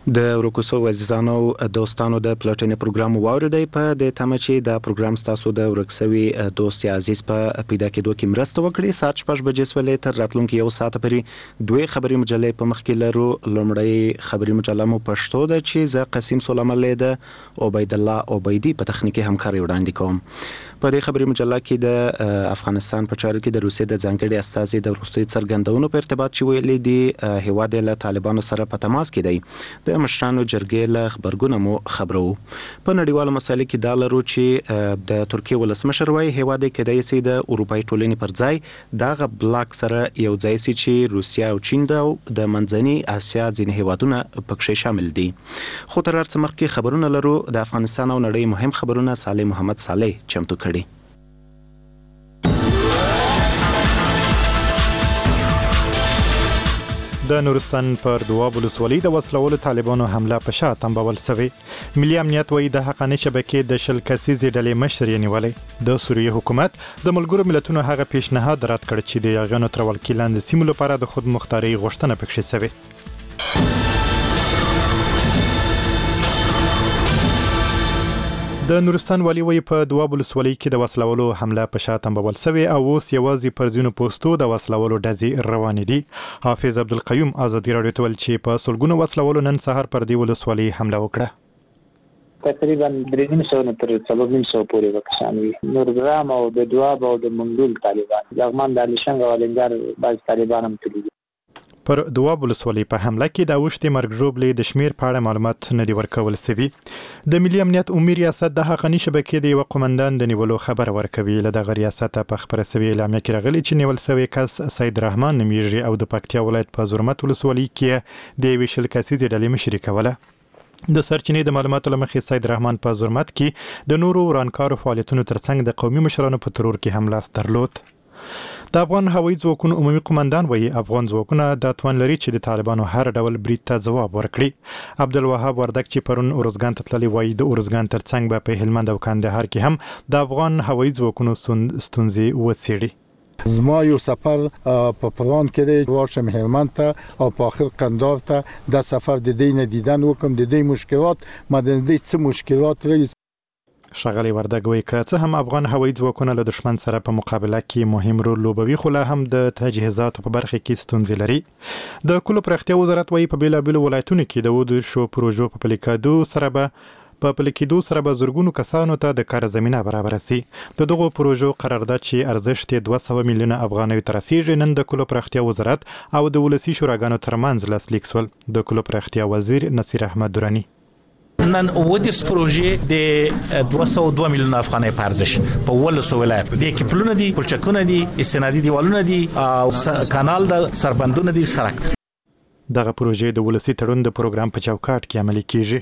د ورکوسو عزیزانو دوستانو د پلاتینې پروګرام واوریدئ په د تمه چې دا پروګرام تاسو د ورکسوي دوست عزیز په پیدا کېدو کې مرسته وکړي. ساعت 6 بجې سولې تر راتلونکي یو ساعت پورې دوی خبري مجلې په مخ کې لرو. لومړی خبري مجله مو پښتو ده چې ز قاسم سلیمان لیده عبید الله عبیدی په تخنیکی همکاري وړاندې کوم. په دې خبري مجله کې د افغانستان په چارو کې د روسیې د ځانګړي استازي د وروستي څرګندونو په ارتباط چې ویلي دي هیواد له طالبانو سره په تماس کې دی. د مشرانو جرګې له خبرګونه مو خبرو. په نړیوالو مسایلو کې دا لرو چې د ترکیه ولسمشر وايي هیواد کې د یسي د اروپאי ټولنې پر ځای دغه بلاک سره یو ځای سي چې روسیا او چین د منځني اسیا ځینې هیوادونه پکې شامل دي. خو تر هر څه مخکې خبرونه لرو د افغانستان او نړۍ مهم خبرونه صالح محمد صالح چمتو کړي. د نورستان پر دواب ولسوالۍ د وسلوالو طالبانو حمله په شا تنبول سوی. ملي امنیت وایي د حقاني شبکې د شل کسیزې ډلې مشر یې نیولې. د سوریې حکومت د ملګرو ملتونو هغه پیشنهاد رد کړ چې د یاغیانو تر ولکې لاندې سیمو لپاره د خود مختارۍ غوښتنه پکې سوې. د نورستان والی وی په دواب ولسوالۍ کې د وسلوالو حمله په شا تنبول سوی او اوس یوازې پر ځینو پوسټو د وسلوالو ډزې روانې دي. حافظ عبدالقیوم ازادي راډیو ته ویل چې په سلګونو وسلوالو نن سهار پر دې ولسوالۍ حمله وکړه. تقریبا 300 تر 400 پورې وکشان وي. نورګرام او د دواب او د منګول طالبان ځغمان د علشنګ او لنګار باز طالبان هم تللي. پر دواب ولسوالۍ په حمله کې د اوښتې مرګ ژوبلې د شمیر په اړه معلومات نه دي ورکول سوي. د ملي امنیت عمومي ریاست د حقاني شبکې د یو قومندان د نیولو خبر ورکوي. له دغه ریاست په خبره سوي اعلامیه کې راغلي چې نیول سوی کس سید رحمان نومیږي او د پکتیا ولایت په زرمت ولسوالۍ کې د یوې شل کسیزې ډلې مشري کوله. د سرچینې د معلوماتو له مخې سید رحمان په زرمت کې د نورو ورانکارو فعالیتونو ترڅنګ د قومي مشرانو په ترور کې هم لاس درلود. د افغان هوایي ځواکونو عمومي قومندان وایي افغان ځواکونه د توان لري چې د طالبانو هر ډول برید ته ځواب ورکړي. عبدالوهاب وردک چې پرون اورزګان ته تللی وایي د اورزګان ترڅنګ به په هلمند او کندهار کې هم د افغان هوایي ځواکونو ستونزې وڅېړي. زما یو سفر په پلان کې دی ورشم هلمند ته او په اخر قندهار ته د سفر د دې نه دیدن وکم د دې مشکلات مدن دې څه مشکلات لري. ښاغلی وردګ وایي که څه هم افغان هوایي ځواکونه له دښمن سره په مقابله کې مهم رول لوبوي خو لا هم د تجهیزاتو په برخه کې ستونزې لري. د کلو پراختیا وزارت وایي په بیلابیلو ولایتونو کې د ودرشو پروژو په پلي کېدو سره به زرګونو کسانو ته د کار زمینه برابره سي. د دغو پروژو قرارداد چې ارزښت یې 200 میلیونه افغانیو ته رسیږي نن د کلو پراختیا وزارت او د ولسي شوراګانو ترمنځ لاسلیک سول. د کلو پراختیا وزیر نصیر احمد درانی نن ودیس پروژې د 202 میلیون افغانۍ په ارزښت په ولسو ولایت د کپلونه دي پلچکونه دي استنادي دیوالونه دي او کانال د سربندونه دي سرک. دغه پروژې د ولسي تړون د پروګرام په چوکاټ کې عملي کیږي.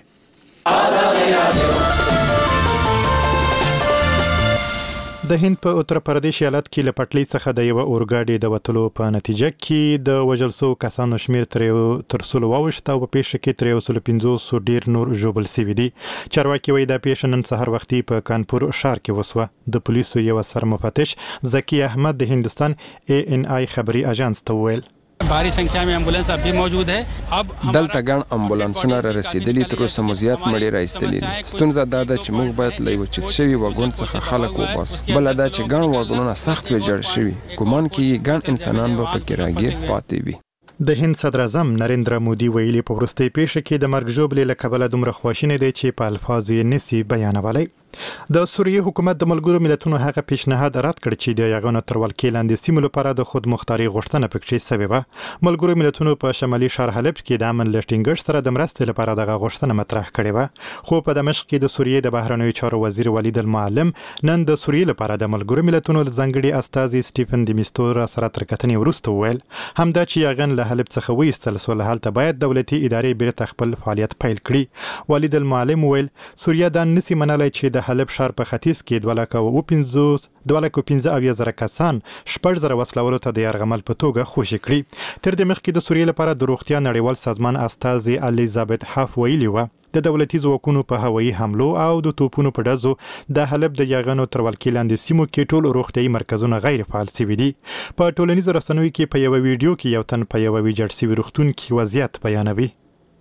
د هند په اتر پردیش ایالت کې له پټلۍ څخه د یو اورګاډي د وتلو په نتیجه کې د وژل شوو کسانو شمیر تر 100 واوښت او په پیښه کې تر 150 ډیر نور ژوبل شوي دي. چارواکي وایي دا پیښه نن سهار وختي په کانپور ښار کې وسوه. د پولیسو یو سرمفتش ذکی احمد د هندستان ANI خبري اژانس ته وویل भारी संख्या में एम्बुलेंस अब भी मौजूद है. अब دلته ګڼ امبولانسونه را رسیدلي تر اوسه مو زیات مړي را ایستلي دي. ستونزه دا ده چې موږ باید له یو چت شوي واګون څخه خلک وباسو. بله دا چې ګڼ واګونونه سخت ویجاړ شوي. ګمان کېږي ګڼ انسانان به پکې راګیر پاتې وي. د هند صدر اعظم نریندرا مودي ویلي په وروستۍ پیښه کې د مرګ ژوبلې له کبله دومره خواشینی دی چې په الفاظو یې نسي بیانولی. د سوریې حکومت د ملګرو ملتونو هغه پیشنهاد رد کړ چې د یاغیانو تر ولکې لاندې سیمو لپاره د خود مختارۍ غوښتنه پکې سوې وه. ملګرو ملتونو په شمالي ښار حلب کې د امن له ټینګښت سره د مرستې لپاره دغه غوښتنه مطرح کړې وه. خو په دمشق کې د سوریې د بهرنیو چارو وزیر ولید المعلم نن د سوریې لپاره د ملګرو ملتونو ځانګړي استازي سټیفن د میستورا سره تر کتنې وروسته وویل همدا چې یاغیان له حلب څخه وایستل سول هلته باید دولتي ادارې بیرته خپل فعالیت پیل کړي. ولید المعلم وویل سوریه دا نسي منلی چې د حلب ښار په ختیځ کې 215,000 کسان 6,000 وسلوالو ته د یرغمل په توګه خوشي کړي. تر دې مخکې د سوریې لپاره د روغتیا نړیوال سازمان استازي الیزابت هاف ویلي وه د دولتي ځواکونو په هوایي حملو او د توپونو په ډزو د حلب د یاغیانو تر ولکې لاندې سیمو کې ټول روغتیايي مرکزونه غیر فعال شوي دي. په ټولنیزو رسنیو کې په یو ویډیو کې یو تن په یو ویجاړ شوي روغتون کې وضعیت بیانوي.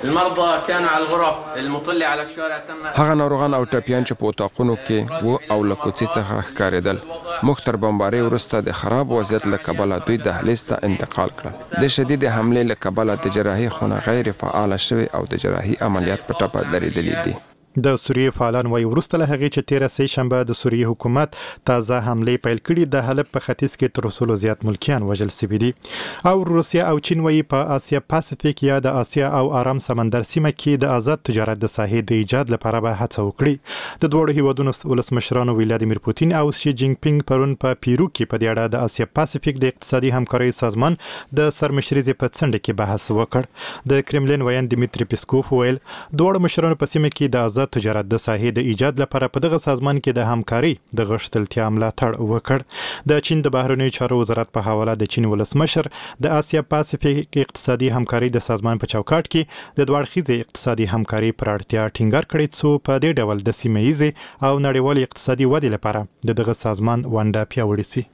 المرضى كانوا على الغرف المطلة على الشارع تم هغه ناروغان او ټپیان چې په اتاقونو کې وو او له کوڅې څخه ښکارېدل موږ تر بمبارۍ وروسته د خراب وضعیت له کبله دوی دهلیز ته انتقال کړل. د شدید حملې له کبله د جراحي خونه غیر فعاله شوې او د جراحي عملیات په ټپه درېدلې دي. د سوریې فعالان وايي وروسته له هغې چې 13 سه شنبه د سوریې حکومت تازه حملې پیل کړي د حلب په ختیځ کې تر څو زیات ملکیان وژل شوي دي او روسیا او چین وايي په آسیا پاسفیک یا د آسیا او آرام سمندر سیمه کې د آزاد تجارت د ساحې د ایجاد لپاره به هڅه وکړي. د دوه هیوادونو ولسمشرانو ولادیمیر پوتین او شي جینګ پینګ پرون په پیرو کې په دې اړه د آسیا پاسفیک د اقتصادي همکارۍ سازمان د سرمشرۍ په څنډه کې بحث وکړ. د کرملین ویان دیمیتری پیسکوف ویل دوه مشرانو په سیمه کې د آزاد تجارت د ساحې د ایجاد لپاره په دغه سازمان کې د همکاري د غښتلتیا ملاتړ وکړ. د چین د بهرنیو چارو وزارت په حواله د چین ولسمشر د آسیا پاسفیک اقتصادي همکاري د سازمان په چوکاټ کې د دوه اړخیزې اقتصادي همکاري پر اړتیا ټینګار کړی څو په دې ډول د سیمه ییزې او نړیوالې اقتصادي ودې لپاره دغه سازمان ونډه پیاوړې شي.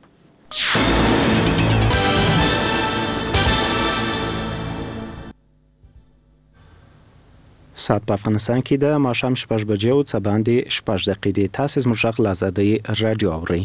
ساعت په افغانستان کې د ماښام 6 بجې او څه باندې 6 دقیقې دي. تاسو زموږ غږ له آزادۍ رادیو اورئ.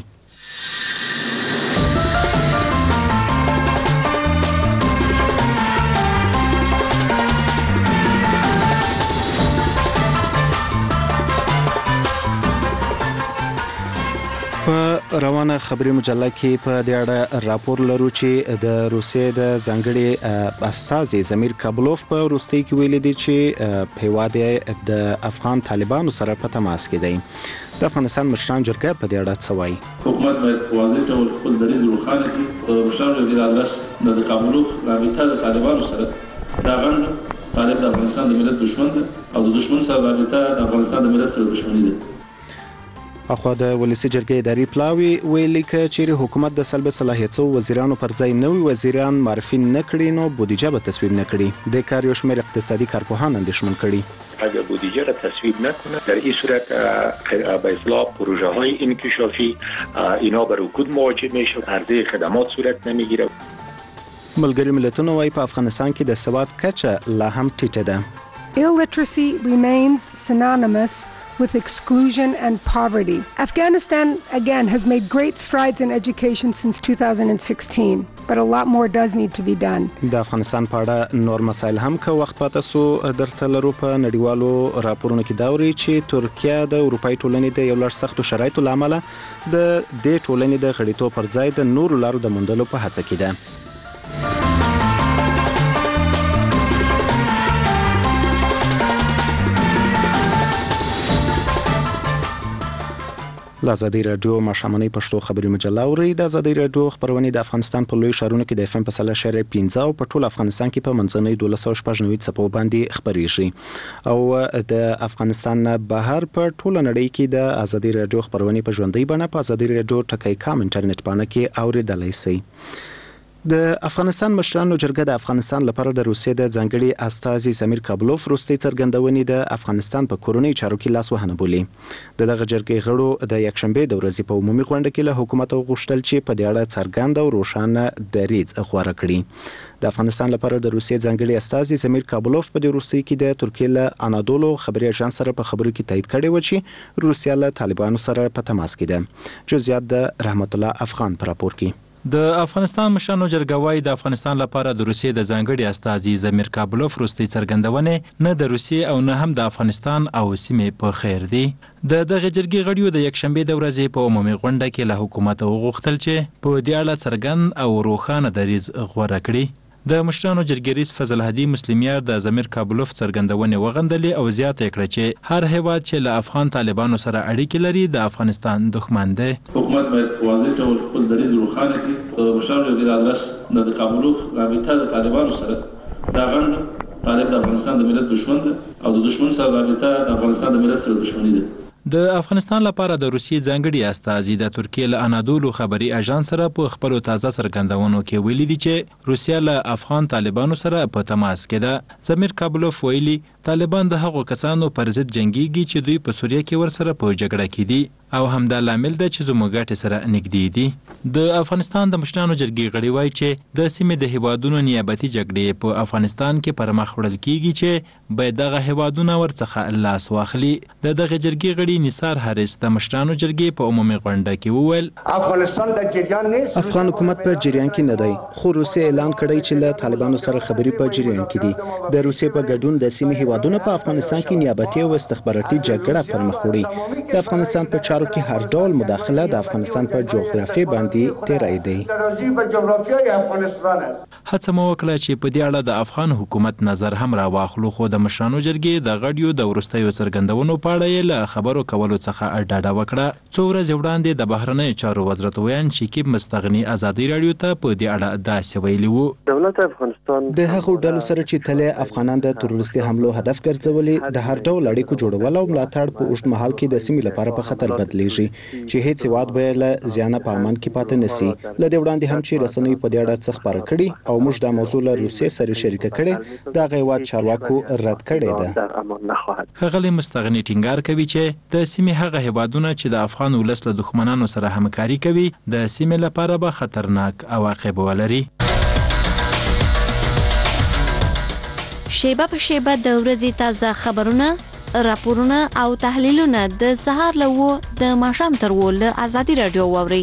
په روانه خبري مجله کې په دې اړه راپور لرو چې د روسیې د ځانګړي استازي زمیر کابلوف په روسیې کې ویلي دي چې هیواد د افغان طالبانو سره په تماس کې دی. د افغانستان مشران جرګه په دې اړه څه وایي؟ حکومت باید واضح ډول خپل دریځ روښانه کړي. مشران جرګې ادرس د کابلوف رابطه د طالبانو سره دا غند طالب د افغانستان د ملت دشمن ده او د دشمن سره رابطه د افغانستان د ملت سره دشمنی ده. اخو د ولسی جرګې اداري پلاوی ویلي ک چې حکومت د سلب صلاحیتو وزیرانو پر ځای نوې وزیران معرفي نکړي نو بودیجه به تصویب نکړي. د کار یو شمېر اقتصادي کارپوهان اندېښمن کړي. اگر بودیجه را تصویب نکنه در این صورت به اصطلاح پروژه های انکشافی اینا بر رکود مواجه میشه، عرضه خدمات صورت نمیگیره. ملګری ملتونه وايي په افغانستان کې د سواد کچه لا هم ټیټه ده. Illiteracy remains synonymous with exclusion and poverty. Afghanistan, again, has made great strides in education since 2016, but a lot more does need to be done. د افغانستان په اړه نور مسایل هم که وخت پاتې سو درته لرو. په نړیوالو راپورونو کې دا وري چې ترکیه د اروپאי ټولنې د یو لړ سختو شرایطو لامل د دې ټولنې د غړیتوب پر ځای د نورو لارو د موندلو په هڅه کې ده. د آزادۍ رادیو ماښامنۍ پښتو خبري مجله اورئ. د آزادۍ رادیو خبرونه د افغانستان په لوی ښارونو کې د FM په 100.15 او په ټول افغانستان کې په منځنۍ 1290 څپو باندې خبريږي او د افغانستان بهر په ټول نړۍ کې د آزادۍ رادیو خبرونه په ژوندۍ بڼه په آزادۍ رادیو ټکی کام انټرنیټ باندې کې اوریدلای شئ. د افغانستان مشرانو جرګه د افغانستان لپاره د روسیې د ځانګړي استازي زمیر کابلوف روسي څرګندونې د افغانستان په کورونی چارو کې لاس وهنه بولي. دغه جرګې غړو د یکشنبه د ورځې په عمومي غونډه کې له حکومت غوښتل چې په دې اړه څرګند او روښانه دریځ غوړه کړي. د افغانستان لپاره د روسیې ځانګړي استازي زمیر کابلوف په دې وروستي کې د ترکیې له انادولو خبري اژانس سره په خبرو کې تایید کړی و چې روسیا له طالبانو سره په تماس کې ده. جزئیات د رحمت الله افغان پر راپور کې. د افغانستان مشرانو جرګه وايي د افغانستان لپاره د روسیې د ځانګړي استازي زمیر کابلوف وروستي څرګندونه نه د روسیې او نه هم د افغانستان او سیمې په خیر دي. د دغه جرګې غړیو د یکشنبه د ورځې په عمومي غونډه کې له حکومت وغوښتل چې په دې اړه څرګند او روښانه دریځ غوړه کړي. د مشرانو جرګې رئیس فضل هدی مسلمیار د زمیر کابلوف څرګندونه وغندلې او زیاته کړه چې هر هیواد چې له افغان طالبانو سره اړیکې لري د افغانستان دښمن دی. حکومت باید واضح ډول خپل دریځ روښانه کړي. مشرانو جرګې ادرس د کابلوف رابطه د طالبانو سره دا غند طالب د افغانستان د ملت دشمن ده او د دشمن سره رابطه د افغانستان د ملت سره دشمنی ده. د افغانستان لپاره د روسیې ځانګړي استازي د ترکیې له انادولو خبري اژانس سره په خپل تازه څرګندونو کې ویلي دي چې روسیا له افغان طالبانو سره په تماس کې ده. زمیر کابلوف ویلي طالبان د هغو کسانو پر ضد جنگيږي چې دوی په سوریه کې ورسره په جګړه کې دي. او همدا لامل ده چې زموږ ګټې سره نږدې دي. د افغانستان د مشرانو جرګې غړي وایي چې د سیمې د هیوادونو نیابتي جګړې په افغانستان کې پر مخ وړل کیږي چې باید دغه هیوادونه ورڅخه لاس واخلي. د دغه جرګې غړي نثار حارث د مشرانو جرګې په عمومي غونډه کې وویل افغانستان د جریان نه، افغان حکومت په جریان کې نه دی، خو روسیه اعلان کړی چې له طالبانو سره خبرې په جریان کې دي. د روسیې په ګډون د سیمې هیوادونو په افغانستان کې نیابتي او استخباراتي جګړه پر مخ وړي. د افغانستان په چارو کې هر ډول مداخله د افغانستان په جغرافیه باندې تیری دی. هڅه مو وکړه چې په دې اړه د افغان حکومت نظر هم راواخلو، خو د مشرانو جرګې د غړیو د وروستیو څرګندونو په اړه یې له خبرو کولو څخه ډډه وکړه. څو ورځې وړاندې د بهرنیو چارو وزارت ویان شکیب مستغني ازادي راډیو ته په دې اړه داسې ویلي وو: دولت افغانستان د هغو ډلو سره چې تلې افغانان د تروریستي حملو هدف ګرځولي د هر ډول اړیکو جوړول او ملاتړ په اوږد مهال کې د سیمې لپاره په خطر بدلیږي چې هیڅ هیواد به له زیانه په امان کې پاتې نشي. له دې وړاندې هم چې رسنۍ په دې اړه څه خبره کړي او موږ دا موضوع له روسیې سره شریکه کړې، دا هیواد چارواکو رد کړې ده. ښاغلی مستغني ټینګار کوي چې د سیمې هغه هیوادونه چې د افغان ولس له دښمنانو سره همکاري کوي د سیمې لپاره به خطرناک عواقب ولري. شیبه په شیبه د ورځې تازه خبرونه، راپورونه او تحلیلونه د سهار له 9 د ماښام تر 10 له ازادي راډیو واورئ.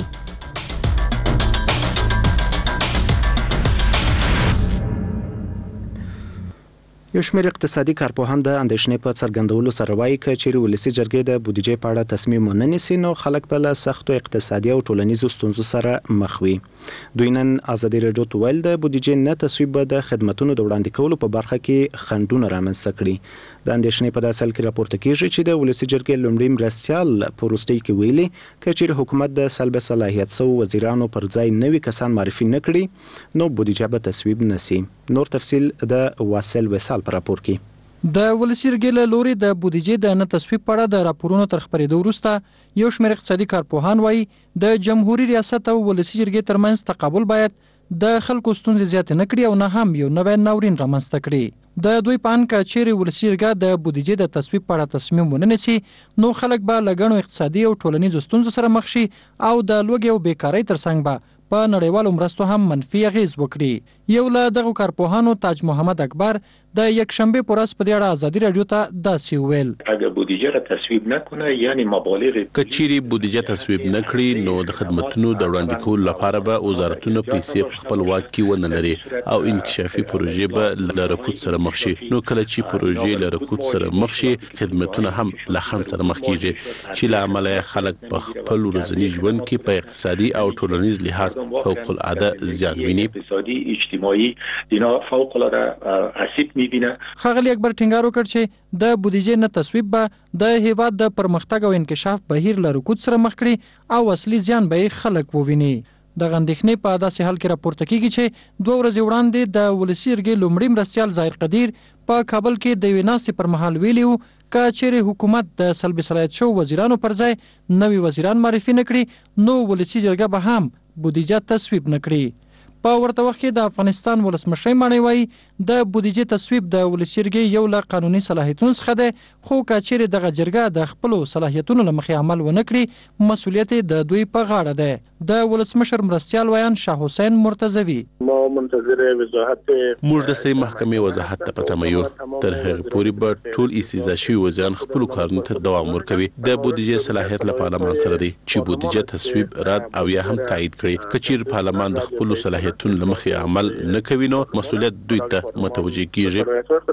یو شمېر اقتصادي کارپوهان د اندېښنې په څرګندولو سره وایي چې چیرې ولسي جرګې د بودیجې په اړه تصمیم ونه نیسي نو خلک به له سختو اقتصادي او ټولنیزو ستونزو سره مخ وي. دوی نن ازادي راډیو ته ویل د بودیجې نه تصویب به د خدماتو د وړاندې کولو په برخه کې خنډونه رامنځته کړي. د اندېښنې په داسې حال کې راپورته کیږي چې د ولسي جرګې لومړي مرستیال په وروستۍ کې ویلي چې چیرې حکومت د سلب صلاحیت سو وزیرانو پر ځای نوي کسان معرفي نه کړي نو بودیجه به تصویب نشي. نور تفصیل د واصل وصال په راپور کې. د ولسي جرګې له لوري د بودیجې د نه تصویب په اړه د راپورونو تر خپرېدو وروسته یو شمېر اقتصادي کارپوهان وایي د جمهوریت ریاست او ولسي جرګې ترمنځ تقابل باید د خلکو ستونزې زیاتې نه کړي او نه هم یو نوی ناورین رامنځته کړي. د دوی په اند که چیرې ولسي جرګه د بودیجې د تصویب په اړه تصمیم ونه نیسي نو خلک به له ګڼو اقتصادي او ټولنیزو ستونزو سره مخ شي او د لوږې او بیکارۍ ترڅنګ به په نړیوالو مرستو هم منفي اغیز وکړي. یو له دغه کارپوهانو تاج محمد اکبر د یکشنبه پر ورځ په دې اړه ازادي راډیو ته داسې ویل: اگر بودیجه را تصویب نکنه یعنی مبالغ کچيري بودیجه تصویب نکړي نو د خدماتو د وړاندې کولو لپاره به وزارتونو پیسې په خپل واک کې ونه لري او انکشافي پروژې به له رکود سره مخ شي. نو کله چې پروژې له رکود سره مخ شي خدماتونه هم له خنډ سره مخ کیږي چې له عمله خلک په خپل ورځني ژوند کې په اقتصادي او ټولنیز لحاظ فوق العاده زیان ویني. اقتصادي اجتماعي دینا فوق العاده اسید میبینه. ښاغلی اکبر ټینګار وکړ چې د بودیجې نه تصویب به د هیواد د پرمختګ او انکشاف بهیر له رکود سره مخ کړي او اصلي زیان به خلک وویني. د اندېښنې په داسې حال کې راپورته کیږي چې 2 ورځې وړاندې د ولسي جرګې لومړي مرستیال ظاهر قدیر په کابل کې د ویناستې پر مهال ویلي وو که چیرې حکومت د سلب صلاحیت شو وزیرانو پر ځای نوي وزیران معرفي نکړي نو ولسي جرګه به هم بودیجه تصویب نکړي. په ورته وخت کې د افغانستان ولسمشر مانی وایي د بودیجې تصویب د ولسي جرګې یو له قانوني صلاحیتونو څخه دی خو که چیرې دغه جرګه د خپلو صلاحیتونو له مخې عمل ونه کړي مسؤلیت د دوی په غاړه دی. د ولسمشر مرستیال ویان شاه حسین مرتضوی: ما منتظر وضاحت موږ د ستړي محکمې وضاحت ته پتمه یو تر هغه پورې به ټول استیزا شوي وزیران خپل کارونو ته دوام ورکوي. د بودیجې صلاحیت له پارلمان سره دی چې بودیجه تصویب رد او یا هم تایید کړي. که چیرې پارلمان د خپل صلاحیتونو له مخې عمل نه کوي نو مسؤلیت دوی ته متوجه کیږي.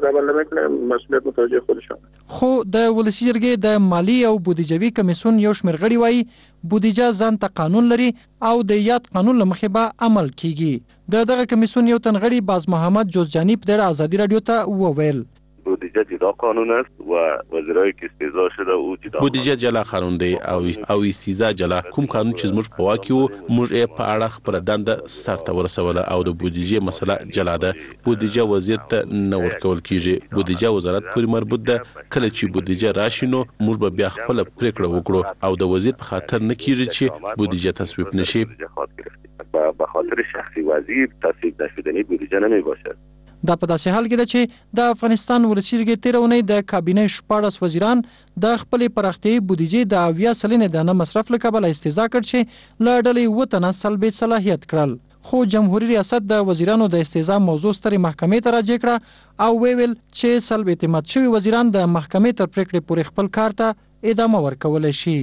خو د ولسي جرګې د مالی او بودیجوي کمیسیون یو شمېر غړي وایي بودیجه ځان ته قانون لري او د یاد قانون له مخې به عمل کیږي. دغه کمیسیون یو تن غړي باز محمد جوزجانی په دغه ازادي راډیو ته وویل: بودیجه جدا قانون است و وزرای که استیضا شده او جدا. بودیجه جلا قانون دی او استیضا جلا. کوم قانون چې زموږ په واک کې وو موږ یې په اړه خپل دنده سرته ورسوله او د بودیجې مسله جلا ده. بودیجه وزیر ته نه ورکول کیږي. بودیجه وزارت پورې مربوط ده. کله چې بودیجه راشي نو موږ به بیا خپل پریکړه وکړو او د وزیر په خاطر نه کیږي چې بودیجه تصویب نشي. به خاطر شخصی وزیر تصویب نشدنی بودیجه نمی باشد. دا په داسې حال کې ده چې د افغانستان ولسي جرګې تېره اونۍ د کابینې 14 وزیران د خپلې پراختیایي بودیجې د 80 سلنې د نه مصرف له کبله استعزا کړ چې له ډلې 7 تنه سلب صلاحیت کړل. خو جمهوریت ریاست د وزیرانو د استعزا موضوع سترې محکمې ته راجع کړه او ویل چې سلب اعتماد شوي وزیران د محکمې تر پریکړې پورې خپل کار ته ادامه ورکولی شي.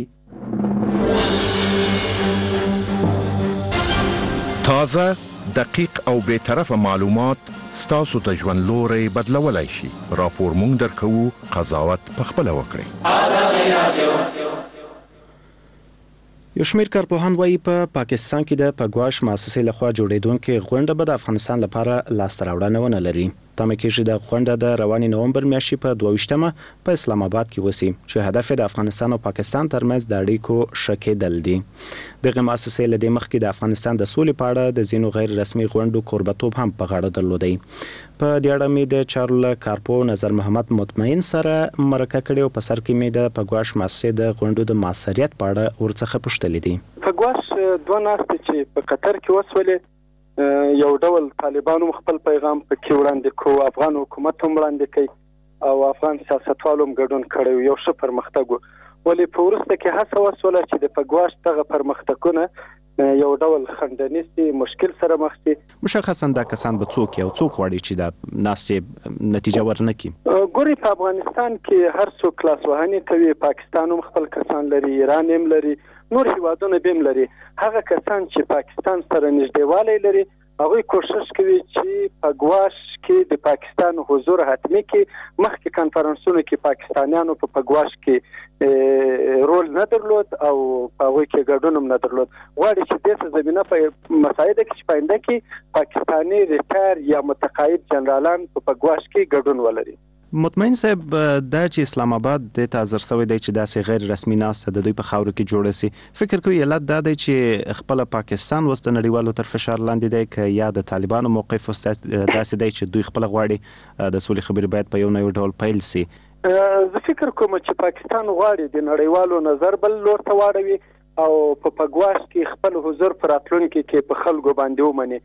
تازه، دقیق او بی‌طرفه معلومات ستاسو د ژوند لوري بدلولای شي. راپور مونږ درکوو، قضاوت پخپله وکړئ. یو شمېر کارپوهان وایي په پاکستان کې د پګواش مؤسسې لخوا جوړېدونکې غونډه به د افغانستان لپاره لاسته راوړنه ونه لري. تمه کېږي د غونډه د روانې نومبر میاشتې په 22مه په اسلام آباد کې وسی چې هدف د افغانستان او پاکستان ترمنځ د اړیکو ښه کېدل دي. دغه مؤسسې له دې مخکې د افغانستان د سولې په اړه د ځینو غیر رسمي غونډو کوربتوب هم په غاړه درلودی. په دې اړه مې د چارل کارپو نظر محمد مطمئن سره مرکه کړې او په سر کې مې د پګواش مؤسسې د غونډو د مؤثریت په اړه ورڅخه پوښتلې دي. پګواش دوه ناستې چې په قطر کې وسولې، یو ډول طالبانو خپل پیغام په کې وړاندې کوو، افغان حکومت هم وړاندې کوي او افغان سیاستوالو هم ګډون کړی، یو ښه پرمختګ و. ولې په وروسته کې هڅه وسوله چې د پګواش دغه پرمختګونه یو ډول خندنیسي مشکل سره مخ شي. مشخصا دا کسان به څوک یو څوک غواړي چې د ناستې نتیجه ورنکړي. ګوري په افغانستان کې هر څوک کلاس وهنې کوي، پاکستان هم خپل کسان لري، ایران هم لري، نور هیوادونه به هم لري. هغه کسان چې پاکستان سره نږدېوالی لري هغوی کوشش کوي چې پګواش کې د پاکستان حضور حتمی کې مخکې کنفرانسونو کې پاکستانیانو په پګواش کې رول نه درلود او په هغوی کې ګډون هم نه درلود. غواړي چې دې زمینه په مسایده کې چې په آینده کې پاکستاني ریټایر یا متقاعد جنرالان په پګواش کې ګډون ولري. مطمئن صاحب، دا چې اسلام آباد د تازر سوی دی چې داسې غیر رسمي ناسته د دوی په خاورو کې جوړه سي، فکر کوي علت دا دی چې خپل پاکستان وسط نړیوالو تر فشار لاندې دی که یا د طالبانو موقف داسې دی چې دوی خپل غواړي د سولې خبرې باید په یو نه یو ډول پیل سي؟ زه فکر کوم چې پاکستان غواړي د نړیوالو نظر بل لور ته واړوي او په پګواش کې خپل حضور پر راتلونکي کې په خلکو باندې ومني.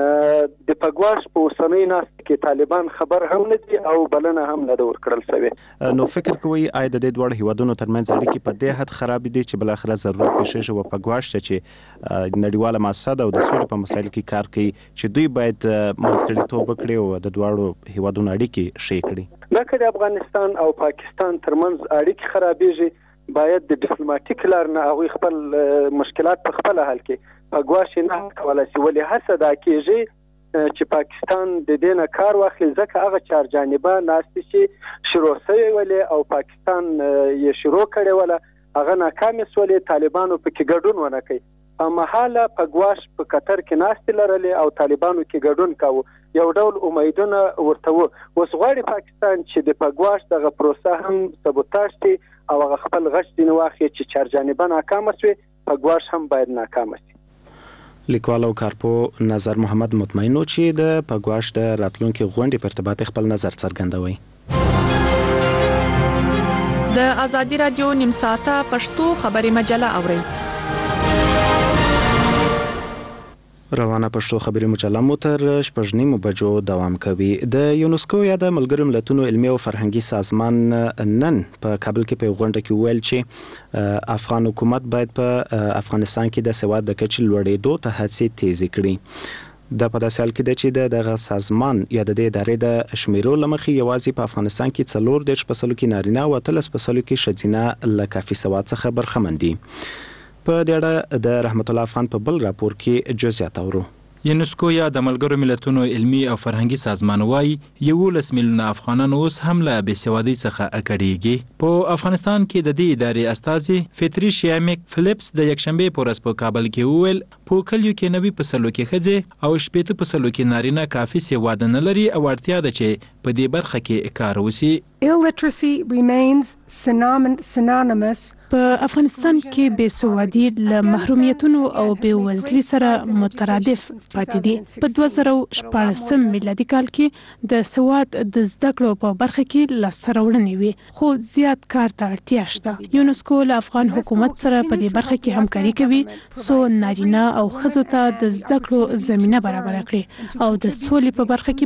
د پګواش په اوسنۍ ناستې کې طالبان خبر هم نه دي او بلنه هم نه ده ورکړل شوې. نو فکر کوئ آیا د دې دواړو هیوادونو ترمنځ اړیکې په دې حد خراب دي چې بل اخره ضرورت پېښیږي و پګواش ته چې نړیواله مؤسسه ده او د سولې په مسایلو کې کار کوي چې دوی باید منځګړیتوب وکړي او د دواړو هیوادونو اړیکې ښې کړي؟ دا که د افغانستان او پاکستان ترمنځ اړیکې خرابېږي باید د ډیپلوماټیک لار نه هغوی خپل مشکلات په خپله حل کړي. پګواش نه کولی شي، ولې هڅه دا کېږي چې پاکستان د دې نه کار واخلي ځکه هغه چار جانبه ناستې چې شروع شوې ولې او پاکستان یې شروع کړې وله هغه ناکامې شولې، طالبانو پکې ګډون ونه کوي. هممهاله پګواش په قطر کې ناستې لرلې او طالبانو کې ګډون کاوه، یو ډول امیدونه ورته و. اوس غواړي پاکستان چې د پګواش دغه پروسه هم سبوتاژ کړي او هغه خپل غچ ځینې واخلي چې چار جانبه ناکامه شوې، پګواش هم باید ناکامه شي. لیکوال او کارپو نظر محمد مطمئن چې د پګواش د راتلونکي غونډې په ارتباط خپل نظر څرګندوي. د ازادي رادیو نیم ساعته پښتو خبري مجله اورئ. روانه پښتو خبري مجله مو تر 8:30 بجو دوام کوي. د یونسکو یا د ملګرو ملتونو علمي او فرهنګي سازمان نن په کابل کې په غونډه کې ویل چې افغان حکومت باید په افغانستان کې د سواد د کچې لوړېدو ته هڅې تیزې کړي. د په داسې حال کې ده چې دغه سازمان یا د دې ادارې د شمیرو له مخې یوازې په افغانستان کې 14% کې نارینه او 13% کې ښځینه له کافي سواد څخه برخمن دي. په دې اړه د رحمت الله افغان په بل راپور کې جزئیات اورو. یونسکو یا د ملګرو ملتونو علمي او فرهنګي سازمان وايي 11 میلیونه افغانان اوس هم له بېسوادۍ څخه اکړېږي. په افغانستان کې د دې ادارې استازي فټریشیا میک فلیپس د یکشنبه په ورځ په کابل کې وویل په کلیو کې 90% کې ښځې او 80% کې نارینه کافي سواد نه لري او اړتیا ده چې په دې برخه کې کار وشي. Illiteracy remains synonymous. په افغانستان کې بېسوادي له محرومیتونو او بېوزلۍ سره مترادف پاتې دي. په 2014 میلادي کال کې د سواد د زده کړو په برخه کې لاسته راوړنې وې، خو زیات کار ته اړتیا شته. یونسکو له افغان حکومت سره په دې برخه کې همکاري کوي څو نارینه او ښځو ته د زده کړو زمینه برابره کړي او د سولې په برخه کې به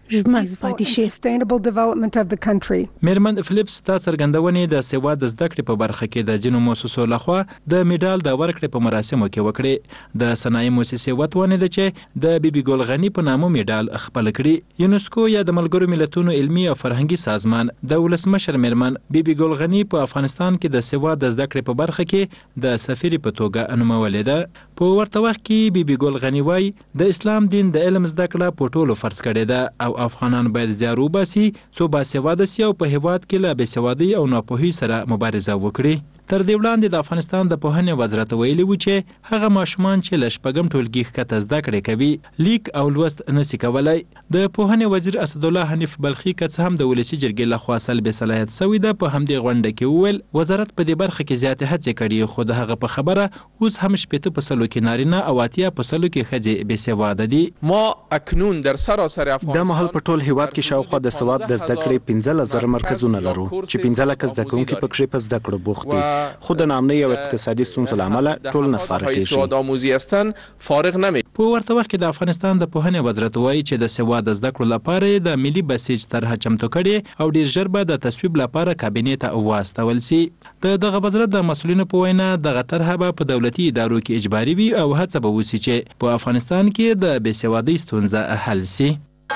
ژمن پاتې شي. Sustainable development of the country. میرمن فلیپس تا څرګندونې د سواد د زده کړې په برخه کې د ځینو مؤسسو لخوا د میډال د ورکړې په مراسمو کې وکړې. د صنایع مؤسسې وتوانې ده چې د بیبي ګل غنی په نامه میډال خپل کړي. یونسکو یا د ملګرو ملتونو علمي او فرهنګي سازمان د ولسمشر میرمن بیبي ګل غنی په افغانستان کې د سواد د زده کړې په برخه کې د سفیر په توګه انومولې ده. په ورته وخت کې بیبي ګل غنی وايي د اسلام دین د علم زده کړه په ټولو فرض کړې ده او افغانان باید زیار وباسي څو باسواده سي او په هیواد کې له بېسوادۍ او ناپوهۍ سره مبارزه وکړي. تر دې وړاندې د افغانستان د پوهنې وزارت ویلي و چې هغه ماشومان چې له شپږم ټولګي ښکته زده کړې کوي لیک او لوست نشي کولی. د پوهنې وزیر اسدالله حنیف بلخي که څه هم د ولسي جرګې لخوا سلبې صلاحیت سوی ده په همدې غونډه کې وویل وزارت په دې برخه کې زیاتې هڅې کړي خو د هغه په خبره اوس هم 80% کې نارینه او 80% کې ښځې بېسواده دي. ما اکنون در سراسر افغانستان د مهال په ټول هیواد کې شاوخوا د سواد د زده کړې 15000 مرکزونه لرو چې 15000 زده کوونکي پکې په زده کړو بوخت دي. خو د نامنۍ او اقتصادي ستونزو له امله ټول نه فارغ کیږي. سواد آموزی هستن فارغ نمی. په ورته وخت کې د افغانستان د پوهنې وزارت وایي چې د سواد زده کړو لپاره د ملي بسیج طرحه چمتو کړي او ډیر ژر به د تصویب لپاره کابینې ته واستول سي. دغه وزارت د مسؤلینو په وینا دغه طرحه به په دولتي ادارو کې اجباري وي او هڅه به وشي چې په افغانستان کې د بېسوادۍ ستونزه حل سي.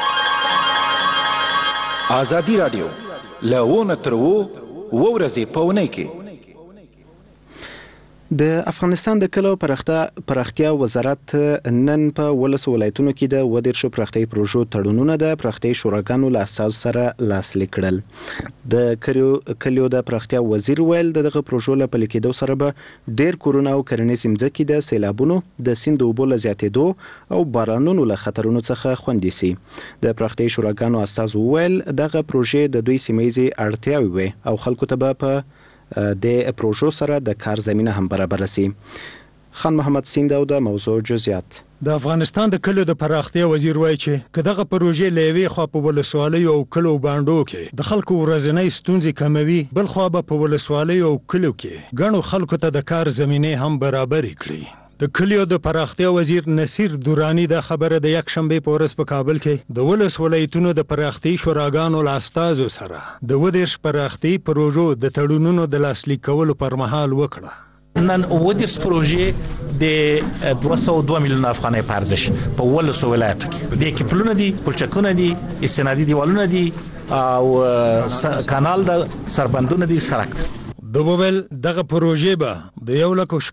ازادي رادیو لونه تر ورځې په ونې کې د افغانستان د کلو پراختیا وزارت نن په ولسو ولایتونو کې د ودیرشو پراختیايي پروژو تړونونه د پراختیايي شوراګانو له اساس سره لاسلیک کړل. د کلیو د پراختیا وزیر ویل دغه پروژو له پلي کېدو سره به ډیر کورونه او کرنیزې مځکې د سیلابونو د سیند اوبو له زیاتېدو او بارانونو له خطرونو څخه خوندي سي. د پراختیايي شوراګانو استازو ویل دغه پروژې د دوی سیمایي اړتیاوې وي او خلکو ته به په د پروژو سره د کار زمينه هم برابر سي. خان محمد سیند او د موضوع جزئیات. د افغانستان د کلیو د پراختیا وزیر وایي چې کداغه پروژې لوي خو په ولسوالۍ او کلو باندې کې د خلکو ورځنی ستونزې کموي بل خو په ولسوالۍ او کلو کې غنو خلکو ته د کار زمينه هم برابر کړي. د کلیو د پراختیا وزیر نصیر دورانی د خبره د یک شنبه په ورځ په کابل کې د ولس ولایتونو د پراختیا شوراګانو له استازو سره د ودیرش پراختیا پروژو د تړونونو د لاسلیک کولو پر مهال وکړه. نن ودیرش پروژې د 202 میلیون افغانۍ په ارزش په ولسو ولایتو کې د کپلونه دي پلچکونه دي استنادي دیوالونه دي او کانال د سربندونه دي سړک د وویل دغه پروژې به د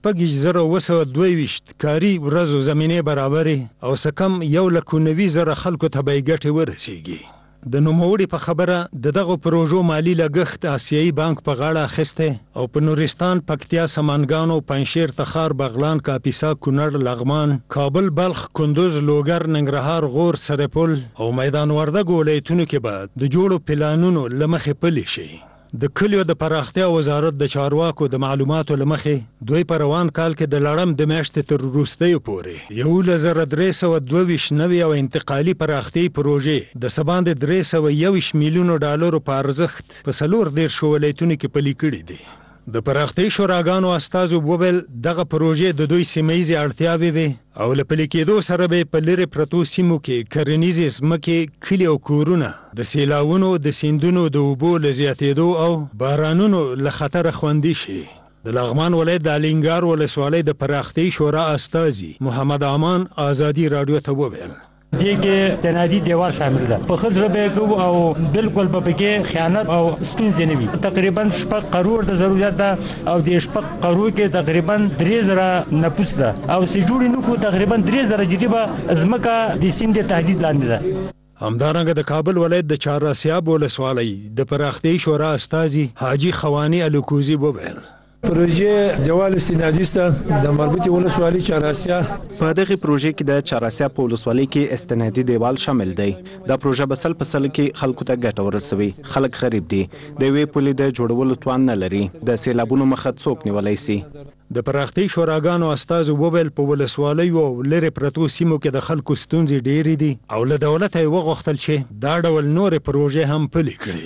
1,222 کاري ورځو زمينه برابرې او سکم 1,90,000 خلکو ته به ګټه ورسیږي. د نوموړي په خبره دغه پروژو مالی لګښت آسیایي بانک په غاړه اخیسته او په نورستان پکتیا سمنګانو پنځشیر تخار بغلان کاپیسا کونړ لغمان کابل بلخ کندوز لوګر ننګرهار غور سرپل او میدان وردګ ولایتونو کې به د جوړو پلانونو لمخې پلي شي. د کلیو د پراختیا وزارت د چارواکو د معلوماتو لمخې دوی په روان کال کې د لړم د میاشتې تر وروستیو پورې 1,322 نوې او انتقالي پراختیايي پروژې د سباند 321 میلیونو ډالرو په ارزښت په 14 ولایتونو کې پلي کړي دي. د پراختیايي شوراګانو استازو وویل دغه پروژې د دوی سیمایي اړتیاوې وي او له پلي کېدو سره به په لرې پرتو سیمو کې کرنیزې ځمکې کلي او کورونه د سیلاونو د سیندونو د اوبو له زیاتېدو او بارانونو له خطره خوندي شي. د لغمان ولایت د الینګار ولسوالۍ د پراختیايي شورا استازي محمد امان ازادي رادیو ته وویل دیگه استنادی دیوار شامل ده په خزر به کو او بالکل په کې خیانت او ستونزې نه وي. تقریبا 6 قرور د ضرورت ده او د 6 قرور کې تقریبا 3000 نفوس ده او سې جوړ نو کو تقریبا 3000 جديبه ازمکه د سیند تهدید لاندې ده. همدارنګه د کابل ولایت د چهاراسیاب ولسوالۍ د پراختیايي شورا استازي حاجی خوانی الکوزی وویل پروژې دیوال استنادي ست د مربوطه ولسوالۍ چهاراسیا په دغه پروژې کې د چهاراسیا په ولسوالۍ کې استنادي دیوال شامل دی. دا پروژه بسل کې خلکو ته ګټه ورسوي. خلک غریب دي د وی پولي د جوړولو توان نه لري. د سیلابونو مخه څوک نیولای سي. د پراختیايي شوراګانو استازو وویل په ولسوالۍ او لرې پرتو سیمو کې د خلکو ستونزې ډېرې دي او له دولت یې وغوښتل چې دا ډول نور پروژې هم پلي کړي.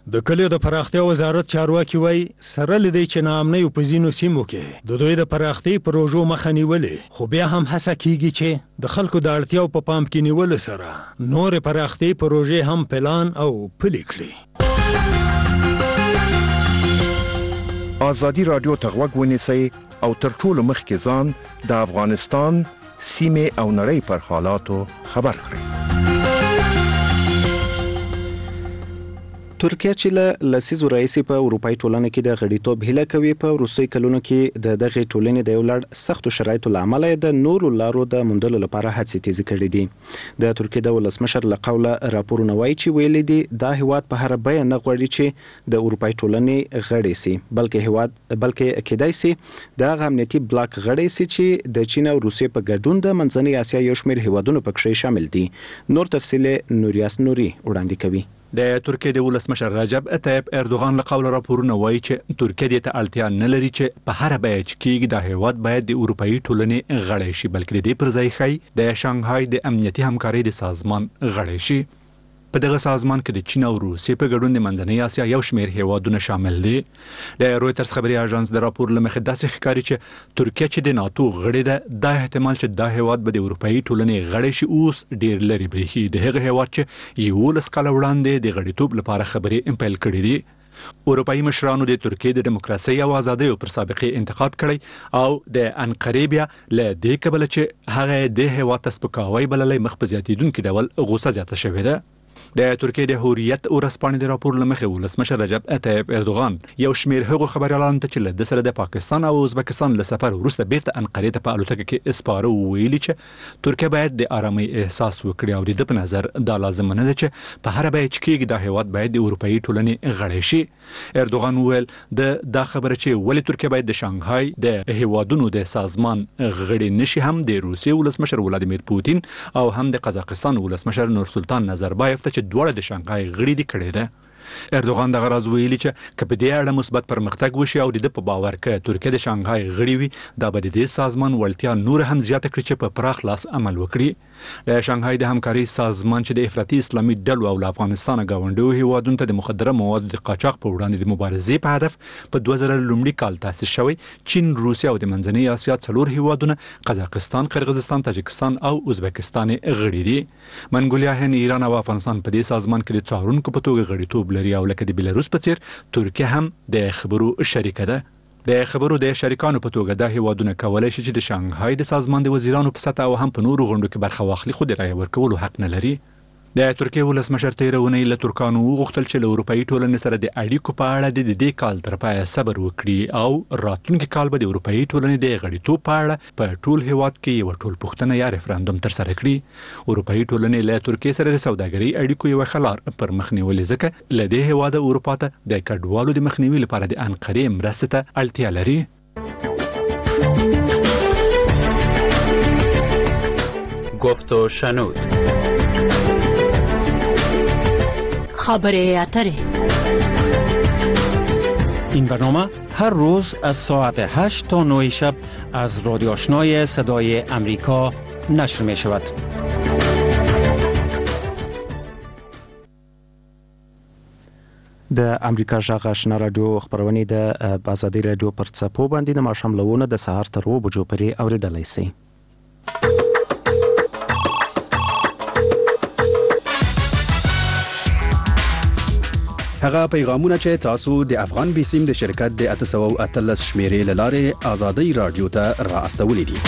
د کلیو د پراختیا وزارت چارواکي وایي سره لدی چې ناامنۍ په ځینو سیمو کې د دوی د پراختیا پروژو مخه نیولې، خو بیا هم هڅه کیږي چې د خلکو د اړتیاو په پام کې نیول سره نور پراختیا پروژې هم پلان او پلي کړي. آزادي رادیو ته غوږ ونیسئ او تر ټولو مخکې ځان د افغانستان سیمې او نړۍ پر حالاتو خبر کړئ. ترکیه چې له لسیزو راهیسې په اروپایي ټولنه کې د غړیتوب هیله کوي، په وروستیو کلونو کې د دغه ټولنې د یو لړ سختو شرایطو له امله د نورو لارو د موندلو لپاره هڅې تیزې کړې دي. د ترکیه د ولسمشر له قوله راپورونه وایي چې ویلي دي دا هیواد په هر بیه نه غواړي چې د اروپایي ټولنې غړی سي، بلکې کېدای سي د امنیتي بلاک غړی سي چې د چین او روسیې په ګډون د منځنۍ اسیا یو شمېر هیوادونو پکې شامل دي. نور تفصیل نوریاس نوري وړاندې کوي. د ترکیه د ولسمشر رجب طیب اردوغان له قوله راپورونه وایي چې ترکیه د اړتیا نه لري چې په هر بیه چې کېږي د هیواد باید د اروپایي ټولنې غړی شي، بلکې د دې پر ځای ښایي د شانګهای د امنیتي همکارۍ د سازمان غړی شي. په دغه سازمان کې د چین او روسیې په ګډون د منځنۍ اسیا یو شمېر هیوادونه شامل دي. د رویټرز خبري اژانس د راپور له مخې داسې ښکاري چې ترکیه چې د ناتو غړی ده، دا احتمال چې دا هیواد به د اروپایي ټولنې غړی شي اوس ډیر لري بریښي. د هغه هیواد چې 11 کاله وړاندې د غړیتوب لپاره خبرې پیل کړې دي. اروپایي مشرانو د ترکیه د دیموکراسي او ازادۍ پر سابقې انتقاد کړی او د انقرې بیا له دې کبله چې هغه د هیواد سپکاوی بللې مخ په زیاتیدونکو ډول غوسه زیاته شوې ده. د ترکیه د حریت ورځپاڼې د راپور لمخې ولسمشر رجب طیب اردوغان یو شمېر هغو خبريالانو ته چې له د سره د پاکستان او ازبکستان له سفر وروسته بیرته انقرې ته په الوتکه کې اسپاره ویلي چې ترکیه باید د آرامۍ احساس وکړي او د په نظر دا لازم نه ده چې په هر بیه چې کېږي د هیواد باید د اروپایي ټولنې غړی شي. اردوغان وویل دا خبره چې ولې ترکیه باید د شانګهای د هیوادونو د سازمان غړی نشي هم د روسیې ولسمشر ولادیمیر پوتین او هم د قزاقستان ولسمشر نورسلطان نظربایف ته چې دواړه د شانګهای غړي دي کړي ده. اردوغان دغه راز ویلي چې کله په دې اړه مثبت پرمختګ وشي او د په باور کې ترکیه د شانګهای غړي وي، دا به د دې سازمان وړتیا نور هم زیاته کړي چې په پراخ لاس عمل وکړي. د شانګهای د همکارۍ سازمان چې د افراطي اسلامي ډلو او افغانستان غونډو هیوادونو ته د مخدره موادو د قاچاق په وړاندې د مبارزې په هدف په 2000 کال تاسیس شوی، چین، روسیا او د منځنۍ اسیا څلور هیوادونه قزاقستان، قرغیزستان، تاجکستان او ازبکستان غړي دي. منګولیا، هند، ایران او افغانستان په دې سازمان کې د څارونکو په توګه غړیتوب لري او لکه د بیلاروس په څیر ترکیه هم د خبرو شریکه ده. د خبرو د شریکانو په توګه د هیوادونو کولای شي چې د شانګهای د سازمان د وزیرانو په سطح او هم په نورو غونډو کې برخه واخلي، خو د رایې ورکولو حق نه لري. د ترکیه ولسمشر تیرونی له ترکانو وغوښتل چې له اروپایي ټولنې سره د اړیکو په اړه د دې کال تر پایه صبر وکړي او راتلونکي کال به د اروپایي ټولنې د غړیتوب په اړه په ټول هیواد کې یو ټول پوښتنه یا ریفرندوم تر سره کړي. اروپایي ټولنې له ترکیه سره د سوداګرۍ اړیکو یو خلار پر مخ نیولې، ځکه له دې هیواد اروپا ته د کډوالو د مخنیوي لپاره د انقرې مرستې ته اړتیا لري. گفت و شنود، خبر اتره. این برنامه هر روز از ساعت 8 تا 9 شب از رادیو آشنای صدای امریکا نشر می شود. د امریکا غږ آشنا رادیو خبرونه د آزادي رادیو پر څپو باندې د ماښام لونه د سهار تر 2 بجو پورې اوریدلای شئ. هغه پیغامونه چې تاسو د افغان بیسیم د شرکت د 813 شمیرې لاره آزادي رادیو ته را استولې دي.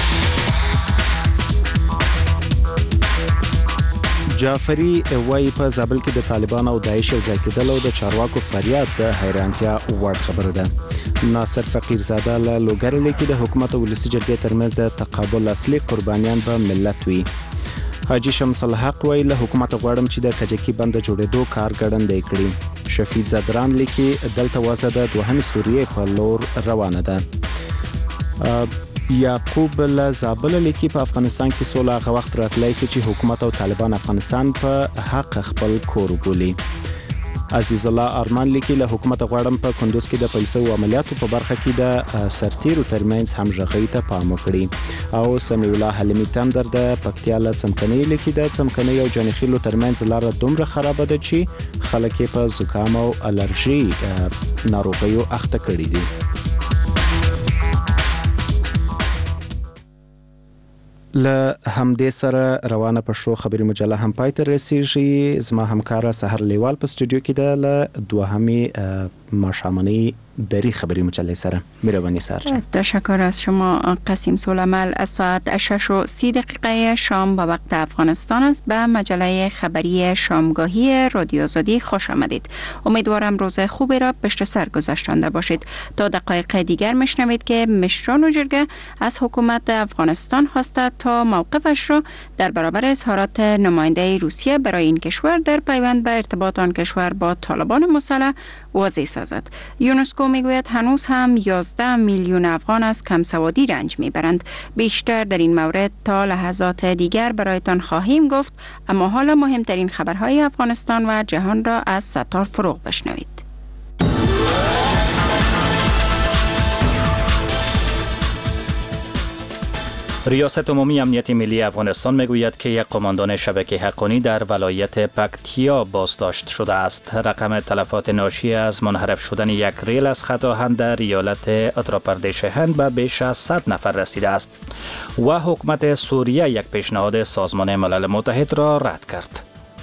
جعفری وایي په زابل کې د طالبان او داعش یو ځای کېدل او د چارواکو فریاد د حیرانتیا وړ خبره ده. ناصر فقیرزاده له لوګر لیکي د حکومت او ولسي جرګې ترمنځ د تقابل اصلي قربانیان به ملت وي. حاجی شمس الحق وایي له حکومت غواړم چې د کجکی بند جوړېدو کار ګړندی کړي. شفیع زدران لیکي دلته وازه د دوهم سوریې په لور روانه ده. یعقوب له زابل لیکي په افغانستان کې سوله هغه وخت راتلی شي چې حکومت او طالبان افغانستان په حق خپل کور بولي. عزیز الله ارمان لیکي له حکومت غواړم په کندوز کې د پولیسو عملیاتو په برخه کې د سرتیرو ترمنځ همغږي ته پام وکړي. او سمیع الله حلیمی تندر د پکتیا له څمکنۍ لیکي د څمکنۍ او جانخیلو ترمنځ لار دومره خراب ده چې خلک په زکام او الرجی ناروغیو اخته کړي دي. له همدې سره روانه پښتو خبري مجله هم پای ته رسیږي. زما همکار سحر لیوال په استودیو کې ده له دوهمې ماښامنۍ دری خبری مجله سره. مهربانی سر. تشکر از شما قاسم سلیمال. از ساعت 6:30 شام به وقت افغانستان است به مجله خبری شامگاهی رادیو آزادی خوش آمدید. امیدوارم روز خوبی را پشت سر گذاشته باشید. تا دقایق دیگر میشنوید که مشران جرگه از حکومت افغانستان خواسته تا موقفش را در برابر اظهارات نماینده روسیه برای این کشور در پیوند به ارتباط آن کشور با طالبان مسلح واضح سازد. یونسکو میگوید هنوز هم 11 میلیون افغان از کمسوادی رنج میبرند. بیشتر در این مورد تا لحظات دیگر برایتان خواهیم گفت، اما حالا مهمترین خبرهای افغانستان و جهان را از ستار فروغ بشنوید. ریاست عمومی امنیت ملی افغانستان میگوید که یک قماندان شبکه حقانی در ولایت پکتیا بازداشت شده است. رقم تلفات ناشی از منحرف شدن یک ریل از خط آهن در ایالت اتراپردیش هند به بیش از 100 نفر رسیده است و حکومت سوریه یک پیشنهاد سازمان ملل متحد را رد کرد.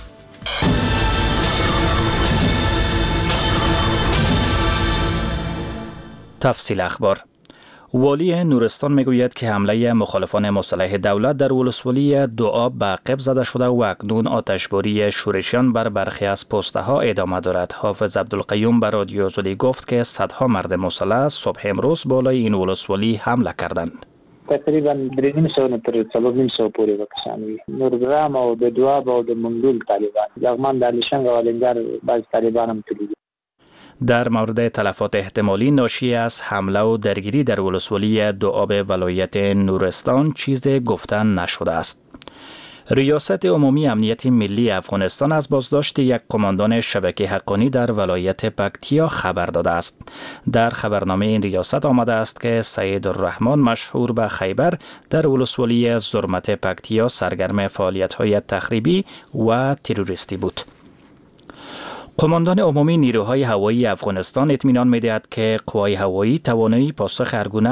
تفصیل اخبار. والی نورستان میگوید که حمله مخالفان مسلح دولت در ولسوالی دوآب به عقب زده شده و اکنون آتشباری شورشیان بر برخی از پسته ها ادامه دارد. حافظ عبدالقیوم به رادیو آزادی گفت که صدها مرد مسلح صبح امروز بالای این ولسوالی حمله کردند. تقریبا 3.5 نه تر 4.5 پورې وکسانوي. نورګرام او د دوآب او د منډول طالبان لغمان د علیشنګ او لنګر بعض طالبان هم تللي. در مورد تلفات احتمالی ناشی از حمله و درگیری در ولسوالی دوآب ولایت نورستان چیزی گفتن نشده است. ریاست عمومی امنیت ملی افغانستان از بازداشت یک قماندان شبکه حقانی در ولایت پکتیا خبر داده است. در خبرنامه این ریاست آمده است که سید الرحمن مشهور به خیبر در ولسوالی زرمت پکتیا سرگرم فعالیت‌های تخریبی و تروریستی بود. قماندان عمومی نیروهای هوایی افغانستان اطمینان می‌دهد که قوای هوایی توانایی پاسخ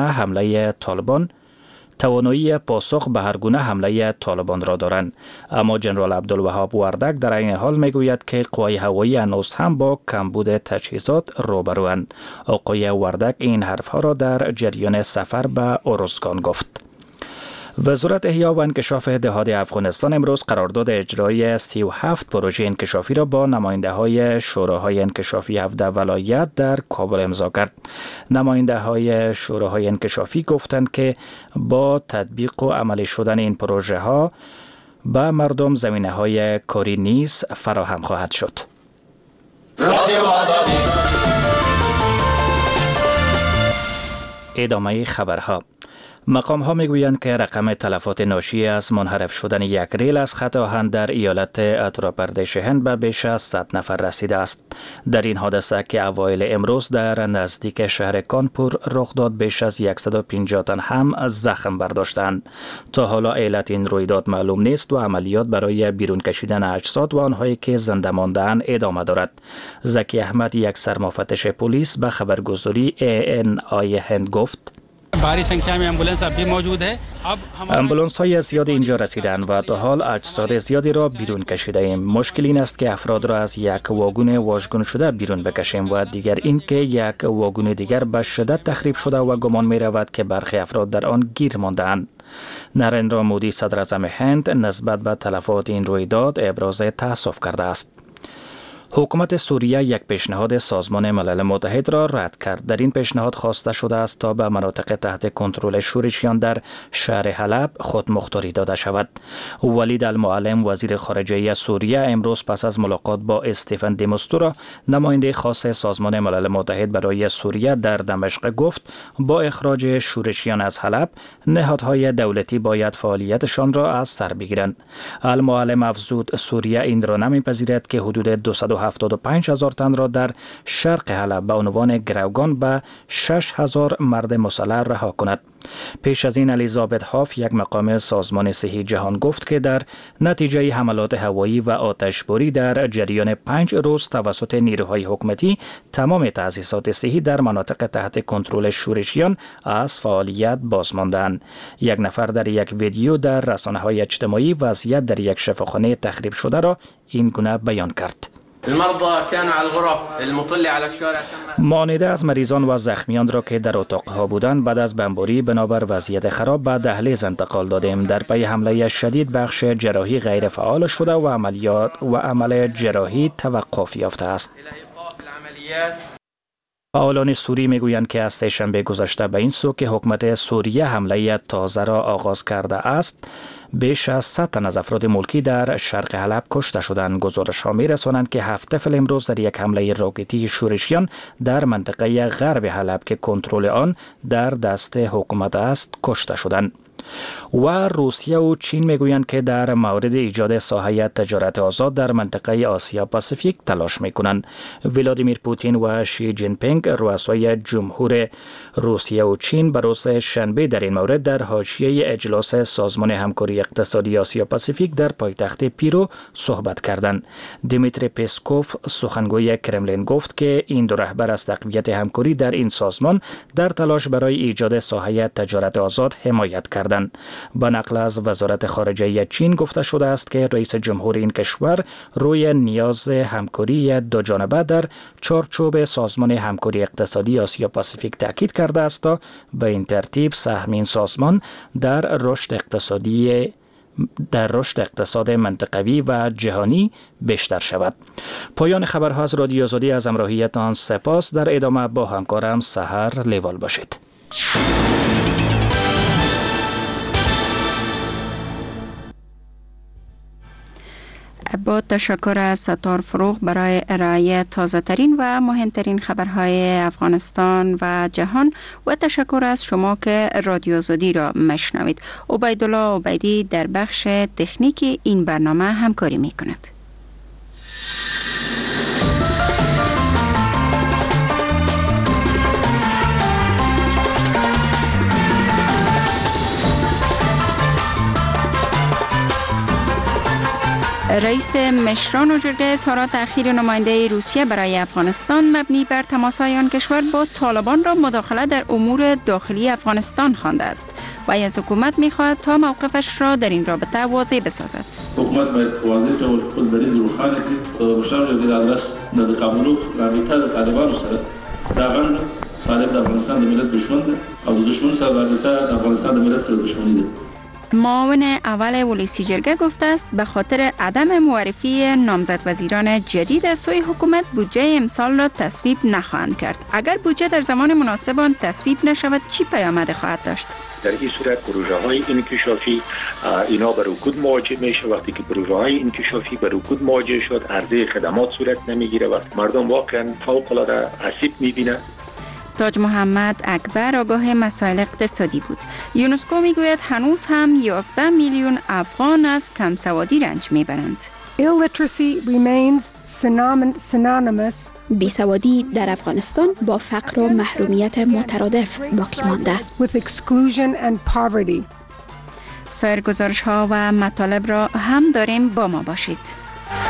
به هر گونه حمله طالبان را دارند، اما جنرال عبدالوهاب وردک در این حال میگوید که قوای هوایی هنوز هم با کمبود تجهیزات روبروند. آقای وردک این حرفها را در جریان سفر به ارزگان گفت. وزارت احیا و انکشاف دهات افغانستان امروز قرارداد اجرای 37 پروژه انکشافی را با نماینده‌های شوراهای انکشافی 17 ولایت در کابل امضا کرد. نماینده‌های شوراهای انکشافی گفتند که با تطبیق و عملی شدن این پروژه ها به مردم زمینه‌های کاری نیز فراهم خواهد شد. ادامه خبرها. مقام ها میگویند که رقم تلفات ناشی از منحرف شدن یک ریل از خط آهن در ایالت اتراپردیش هند به بیش از 100 نفر رسیده است. در این حادثه که اوایل امروز در نزدیک شهر کانپور رخ داد، بیش از 150 تن هم زخم برداشتند. تا حالا علت این رویداد معلوم نیست و عملیات برای بیرون کشیدن اجساد و آنهایی که زنده مانده‌اند ادامه دارد. زکی احمد، یک سرمفتش پلیس، به خبرگزاری ANI هند گفت: भारी संख्या में एम्बुलेंस अब भी मौजूद है. امبولانس های زیادی اینجا رسیدند و تا حال اجساد زیادی را بیرون کشیده ایم. مشکل این است که افراد را از یک واگن واژگون شده بیرون بکشیم و دیگر این که یک واگن دیگر به شدت تخریب شده و گمان می رود که برخی افراد در آن گیر مانده‌اند. نریندرا مودی صدر اعظم هند نسبت به تلفات این رویداد ابراز تأسف کرده است. حکومت سوریه یک پیشنهاد سازمان ملل متحد را رد کرد. در این پیشنهاد خواسته شده است تا به مناطق تحت کنترل شورشیان در شهر حلب خودمختاری داده شود. ولید المعلم، وزیر خارجه سوریه، امروز پس از ملاقات با استیفن دی مستورا، نماینده خاص سازمان ملل متحد برای سوریه، در دمشق گفت با اخراج شورشیان از حلب نهادهای دولتی باید فعالیتشان را از سر بگیرند. المعلم افزود سوریه این را نمیپذیرد که حدود 270 175,000 تن را در شرق حلب به عنوان گروگان به 6,000 مرد مسلح رها کند. پیش از این الیزابت هاف، یک مقام سازمان صحی جهان، گفت که در نتیجه حملات هوایی و آتشباری در جریان 5 روز توسط نیروهای حکومتی تمام تأسیسات صحی در مناطق تحت کنترل شورشیان از فعالیت باز ماندند. یک نفر در یک ویدیو در رسانه‌های اجتماعی وضعیت در یک شفاخانه تخریب شده را این گونه بیان کرد. المرضى كانوا على الغرف المطلة على الشارع. مانده از مریضان و زخمیان را که در اتاقها بودند بعد از بمباری بنابر وضعیت خراب به دهلیز انتقال دادیم. در پی حمله شدید بخش جراحی غیر فعال شده و عمل جراحی توقف یافته است. فعالان سوری میگویند که از سه‌شنبه گذشته به این سو که حکومت سوریه حمله تازه را آغاز کرده است، بیش از 100 تن از افراد ملکی در شرق حلب کشته شدند. گزارش‌ها می‌رسانند که 7 طفل امروز در یک حمله راکتی شورشیان در منطقه غرب حلب که کنترل آن در دست حکومت است کشته شدند. و روسیه و چین میگویند که در مورد ایجاد ساحه تجارت آزاد در منطقه آسیا پاسیفیک تلاش میکنند. ولادیمیر پوتین و شی جین پینگ، رؤسای جمهور روسیه و چین، به روز شنبه در این مورد در حاشیه اجلاس سازمان همکاری اقتصادی آسیا پاسیفیک در پایتخت پیرو صحبت کردند. دیمیتری پسکوف، سخنگوی کرملین، گفت که این دو رهبر از تقویت همکاری در این سازمان در تلاش برای ایجاد ساحه تجارت آزاد حمایت کردند. با نقل از وزارت خارجه چین گفته شده است که رئیس جمهور این کشور روی نیاز همکاری دو جانبه در چارچوب سازمان همکاری اقتصادی آسیا پاسیفیک تاکید کرده است تا به این ترتیب سهم این سازمان در رشد اقتصاد منطقوی و جهانی بیشتر شود. پایان خبرها از رادیو آزادی. از همراهیتان سپاس. در ادامه با همکارم سحر لیوال باشید. با تشکر از ستار فروغ برای ارائه تازه ترین و مهمترین خبرهای افغانستان و جهان و تشکر از شما که رادیو آزادی را مشنوید. عبیدالله عبیدی در بخش تکنیکی این برنامه همکاری می کند. رئیس مشران و جرگه اظهارات اخیر نماینده روسیه برای افغانستان مبنی بر تماس‌های آن کشور با طالبان را مداخله در امور داخلی افغانستان خوانده است و از حکومت می‌خواهد تا موقفش را در این رابطه واضح بسازد. حکومت باید واضح ډول خپل دریځ روښانه کړي او د بشار د ادرس د تقابل رابطه د طالبانو سره دا غن طالب د افغانستان د ملت دشمن ده او د دشمن سره رابطه د افغانستان د ملت سره دشمنی ده. معاون اول ولسی جرگه گفته است به خاطر عدم معرفی نامزد وزیران جدید از سوی حکومت بودجه امسال را تصویب نخواهند کرد. اگر بودجه در زمان مناسب آن تصویب نشود چی پیامد خواهد داشت؟ در این صورت پروژه های انکشافی اینا بر رکود مواجه میشه. وقتی که پروژه های انکشافی بر رکود مواجه شد عرضه خدمات صورت نمیگیره و مردم واقعا فوق العاده آسیب میبینه. تاج محمد اکبر آگاه مسائل اقتصادی بود. یونسکو میگوید هنوز هم 11 میلیون افغان از کمسوادی رنج میبرند. Illiteracy remains synonymous. بیسوادی در افغانستان با فقر و محرومیت مترادف باقی مانده. With exclusion and poverty. سایر گزارش ها و مطالب را هم داریم، با ما باشید.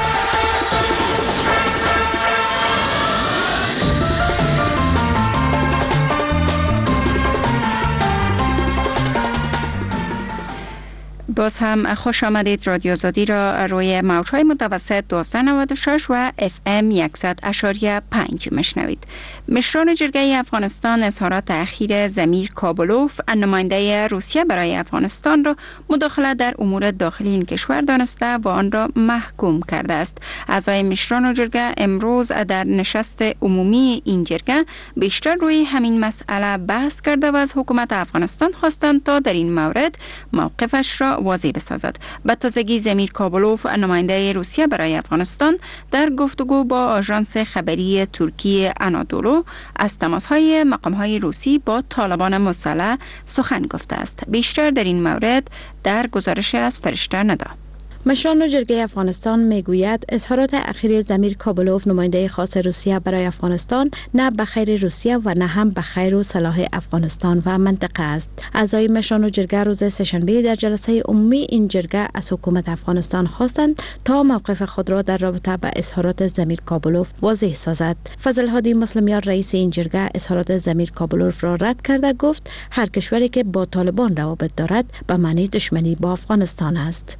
باز هم خوش آمدید. رادیو آزادی را روی موج‌های متوسط 1296 و FM 100.5 میشنوید. مشران جرگه افغانستان اظهارات اخیر زمیر کابلوف، نماینده روسیه برای افغانستان را مداخله در امور داخلی این کشور دانسته و آن را محکوم کرده است. اعضای مشران جرگه امروز در نشست عمومی این جرگه بیشتر روی همین مسئله بحث کرده و از حکومت افغانستان خواستند تا در این مورد موقفش را واضح بسازد. به تازگی زمیر کابلوف، نماینده روسیه برای افغانستان، در گفتگو با آژانس خبری ترکی آنادولو از تماس‌های مقام‌های روسی با طالبان مسلح سخن گفته است. بیشتر در این مورد در گزارش از فرشته ندا. مشران جرگه افغانستان میگوید اظهارات اخیر زمیر کابلوف نماینده خاص روسیه برای افغانستان نه به خیر روسیه و نه هم به خیر و صلاح افغانستان و منطقه است. اعضای مشران جرگه روز سه‌شنبه در جلسه عمومی این جرگه از حکومت افغانستان خواستند تا موقف خود را در رابطه با اظهارات زمیر کابلوف واضح سازد. فضل هادی مسلمیان رئیس این جرگه اظهارات زمیر کابلوف را رد کرده گفت هر کشوری که با طالبان روابط دارد به معنی دشمنی با افغانستان است.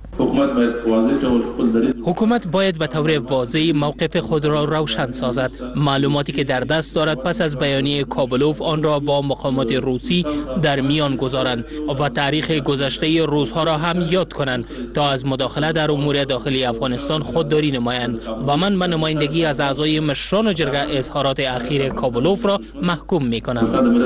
حکومت باید به طور واضح موقف خود را روشن سازد. معلوماتی که در دست دارد پس از بیانیه کابلوف آن را با مقامات روسی در میان گذارند و تاریخ گذشته روزها را هم یاد کنند تا از مداخله در امور داخلی افغانستان خودداری نمایند و من به نمایندگی از اعضای مشران جرگه اظهارات اخیر کابلوف را محکوم می‌کنم.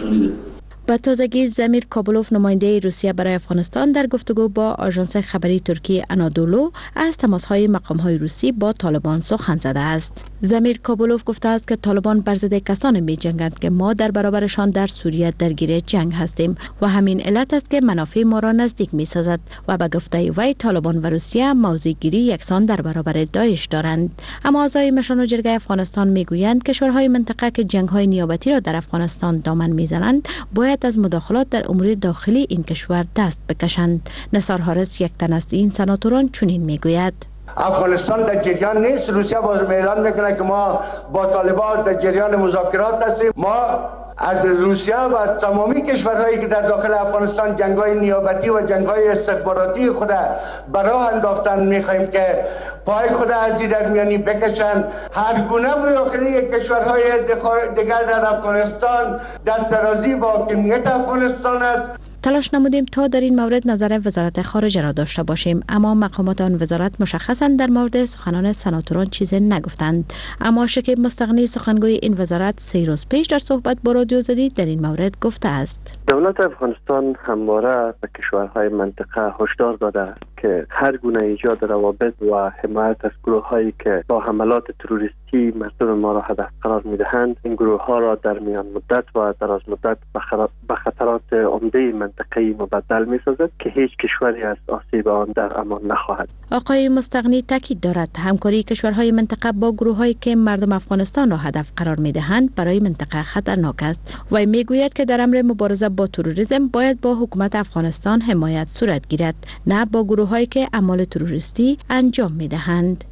به تازگی زمیر کابلوف نماینده روسیه برای افغانستان در گفتگو با آژانس خبری ترکی انادولو از تماس‌های مقام‌های روسی با طالبان سخن زده است. زمیر کابلوف گفته است که طالبان بر ضد کسانی می‌جنگند که ما در برابرشان در سوریه درگیر جنگ هستیم و همین علت است که منافع ما را نزدیک می‌سازد و به گفته وی طالبان و روسیه موضع‌گیری یکسان در برابر داعش دارند. اما اعضای مشران جرگه افغانستان می‌گویند کشورهای منطقه که جنگ‌های نیابتی را در افغانستان دامن می‌زنند باید از مداخلات در امور داخلی این کشور دست بکشند. نثار حارس یک تن از این سناتوران چنین میگوید: افغانستان در جریان نیست. روسیه باز اعلان میکنه که ما با طالبان در جریان مذاکرات هستیم. ما از روسیه و از تمامی کشورهایی که در داخل افغانستان جنگ‌های نیابتی و جنگ‌های استخباراتی خود براه انداختن می‌خواهیم که پای خود از در میانی بکشند. هر گونه مداخله کشورهای دیگر در افغانستان دست درازی با حاکمیت افغانستان است. تلاش نمودیم تا در این مورد نظر وزارت خارجه را داشته باشیم، اما مقامات آن وزارت مشخصاً در مورد سخنان سناتوران چیزی نگفتند. اما شکیب مستغنی سخنگوی این وزارت 3 روز پیش در صحبت با رادیو زدی در این مورد گفته است: دولت افغانستان همواره به کشورهای منطقه هشدار داده که هر گونه ایجاد روابط و حمایت از گروه‌هایی که با حملات تروریستی مردم ما را هدف قرار می‌دهند، این گروه‌ها را در میان مدت و دراز مدت به خطرات عمده منطقه‌ای مبدل می‌سازد که هیچ کشوری از آسیب آن در امان نخواهد. آقای مستغنی تاکید دارد همکاری کشورهای منطقه با گروه‌هایی که مردم افغانستان را هدف قرار می‌دهند برای منطقه خطرناک است و می‌گوید که در امر مبارزه با تروریسم باید با حکومت افغانستان حمایت صورت گیرد، نه با گروه‌هایی که اعمال تروریستی انجام می‌دهند.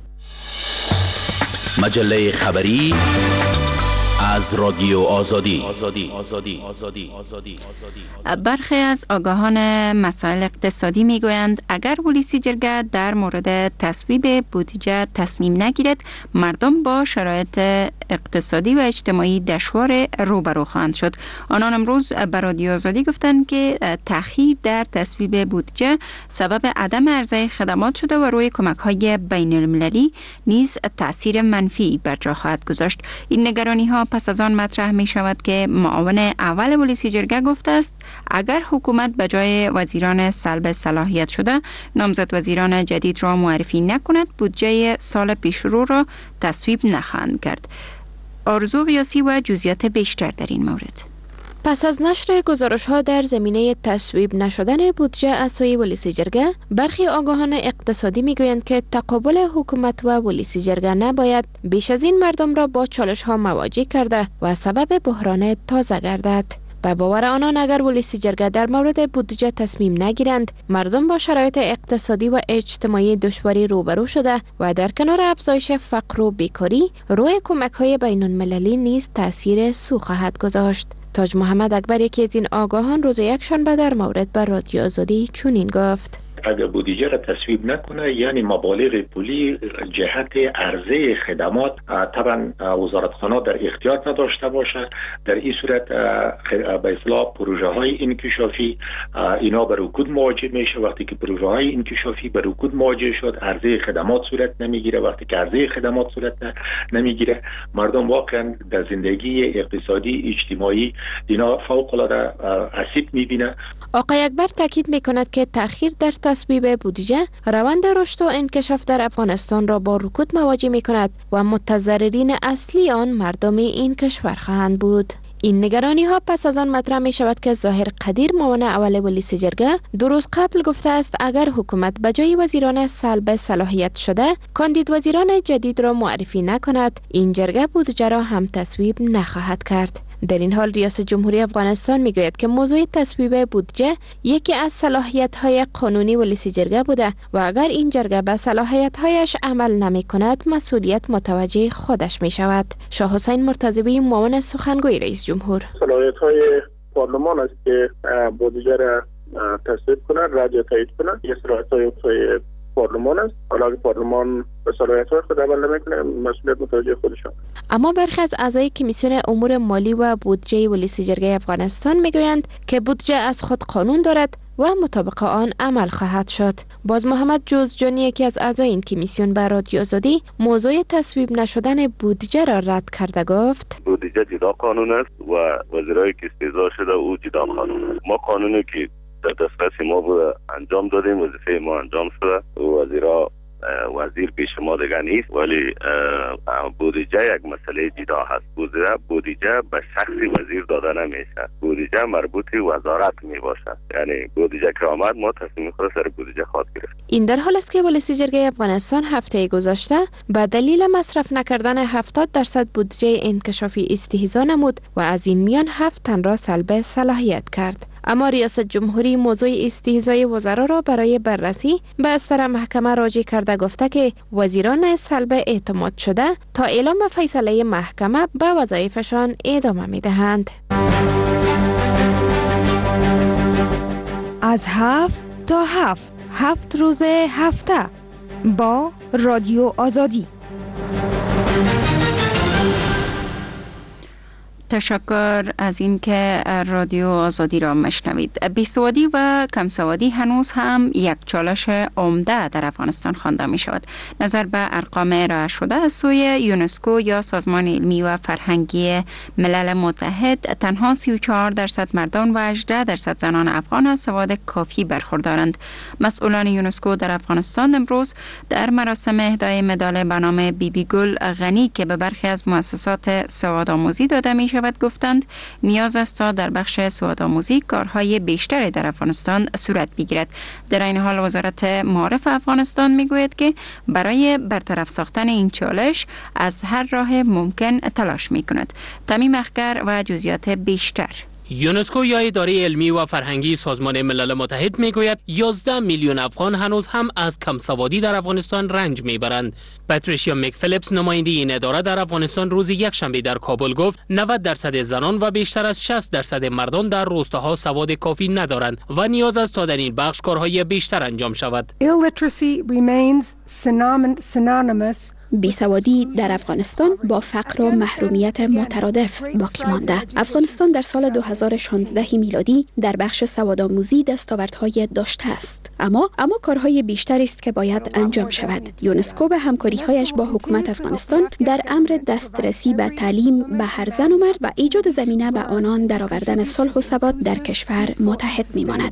مجله خبری از رادیو آزادی. برخی از آگاهان مسائل اقتصادی میگویند اگر پلیسی جرگه در مورد تصویب بودجه تصمیم نگیرد، مردم با شرایط اقتصادی و اجتماعی دشوار روبرو خواهند شد. آنان امروز به رادیو آزادی گفتند که تأخیر در تصویب بودجه سبب عدم عرضه خدمات شده و روی کمک‌های بین‌المللی نیز تأثیر منفی بر جا خواهد گذاشت. این نگرانی‌ها پس از آن مطرح می شود که معاون اول پلیسی جرگه گفته است اگر حکومت به جای وزیران سلب صلاحیت شده نامزد وزیران جدید را معرفی نکند، بودجه سال پیشرو را تصویب نخواهند کرد. آرزو قیاسی و جزئیات بیشتر در این مورد. پس از نشر گزارش‌ها در زمینه تصویب نشدن بودجه از سوی پلیسی جرگه، برخی آگاهان اقتصادی میگویند که تقابل حکومت و پلیسی جرگه نباید بیش از این مردم را با چالش‌ها مواجه کرده و سبب بحران تازه گردد. به باور آنان اگر پلیسی جرگه در مورد بودجه تصمیم نگیرند، مردم با شرایط اقتصادی و اجتماعی دشواری روبرو شده و در کنار افزایش فقر و بیکاری، روی کمک‌های بین‌المللی نیز تأثیر سو خواهد گذاشت. تاج محمد اکبر یکی از این آگاهان روز یکشنبه در مورد به رادیو آزادی چنین گفت: اگر بودجه را تصویب نکنه یعنی مبالغ پولی جهت عرضه خدمات طبعا وزارتخانه در اختیار نداشته باشه، در این صورت به اصطلاح پروژه های انکشافی اینا به رکود مواجه میشه. وقتی که پروژه های انکشافی به رکود مواجه شد، عرضه خدمات صورت نمیگیره. وقتی که عرضه خدمات صورت نمیگیره، مردم واقعا در زندگی اقتصادی اجتماعی اینا فوق العاده آسیب میبینه. آقای اکبر تاکید میکند که تأخیر در تصویب بودجه روند رشد و انکشاف در افغانستان را با رکود مواجه میکند و متضررین اصلی آن مردم این کشور خواهند بود. این نگرانی ها پس از آن مطرح می شود که ظاهر قدیر معاون اول ولیس جرگه 2 روز قبل گفته است اگر حکومت به جای وزیران سلب صلاحیت شده کاندید وزیران جدید را معرفی نکند، این جرگه بودجه را هم تصویب نخواهد کرد. در این حال ریاست جمهوری افغانستان میگوید که موضوع تصویب بودجه یکی از صلاحیت‌های قانونی ولیس جرگه بوده و اگر این جرگه به صلاحیت‌هایش عمل نمی‌کند مسئولیت متوجه خودش می‌شود. شاه حسین مرتضوی معاون سخنگوی رئیس جمهور: صلاحیت‌های پارلمان است که بودجه را تصویب کند، رد یا تایید کند. یه صلاحیت‌های پارلمان است. حالا پارلمان به صلاحیت‌های خود عمل نمی‌کنه مسئولیت متوجه خودشان. اما برخی از اعضای کمیسیون امور مالی و بودجه ولیس جرگه افغانستان میگویند که بودجه از خود قانون دارد و مطابق آن عمل خواهد شد. باز محمد جوزجانی یکی از اعضای این کمیسیون به رادیو آزادی موضوع تصویب نشدن بودجه را رد کرده گفت: بودجه جدا قانون است و وزیرایی که استعزا شده او جدا قانون است. ما قانونی که در دسترس ما بوده انجام دادیم، وظیفه ما انجام شده. وزیرا وزیر پیش ما دیگه نیست، ولی بودجه یک مسئله جدا هست. بودجه به شخصی وزیر داده نمیشه. بودجه مربوط وزارت می باشد. یعنی بودجه که آمد ما تصمیم خود سر بودجه خواهد گرفت. این در حال است که ولیس جرگه افغانستان هفته گذشته به دلیل مصرف نکردن 70% بودجه انکشافی استهزا نمود و از این میان 7 تن را سلب صلاحیت کرد. اما ریاست جمهوری موضوع استهزای وزرا را برای بررسی به استر محکمه راجع کرده گفته که وزیران سلب اعتماد شده تا اعلام فیصله محکمه به وظایفشان ادامه می‌دهند. از 7 تا 7 روز هفته با رادیو آزادی. تشکر از اینکه رادیو آزادی را مشنوید. بیسوادی و کمسوادی هنوز هم یک چالش عمده در افغانستان خوانده می شود. نظر به ارقام ارائه شده از سوی یونسکو یا سازمان علمی و فرهنگی ملل متحد، تنها 34% مردان و 18% زنان افغان از سواد کافی برخوردارند. مسئولان یونسکو در افغانستان امروز در مراسم اهدای مدال به نام بیبی گل غنی که به برخی از مؤسسات سوادآموزی داده می شود گفتند نیاز است تا در بخش سوادآموزی کارهای بیشتری در افغانستان صورت بگیرد. در این حال وزارت معارف افغانستان میگوید که برای برطرف ساختن این چالش از هر راه ممکن تلاش میکند. تمیم اخگر و جزئیات بیشتر. یونسکو یا اداره علمی و فرهنگی سازمان ملل متحد میگوید 11 میلیون افغان هنوز هم از کمسوادی در افغانستان رنج میبرند. پاتریشیا مکفلیپس نماینده این اداره در افغانستان روز یکشنبه در کابل گفت 90% زنان و بیشتر از 60% مردان در روستاها سواد کافی ندارند و نیاز است تا در این بخش کارهای بیشتر انجام شود. Illiteracy remains synonymous. بیسوادی در افغانستان با فقر و محرومیت مترادف باقی مانده. افغانستان در سال 2016 میلادی در بخش سوادآموزی دستاوردهای داشته است، اما کارهای بیشتری است که باید انجام شود. یونسکو به همکاری‌هایش با حکومت افغانستان در امر دسترسی به تعلیم به هر زن و مرد و ایجاد زمینه به آنان در آوردن صلح و ثبات در کشور متحد می‌ماند.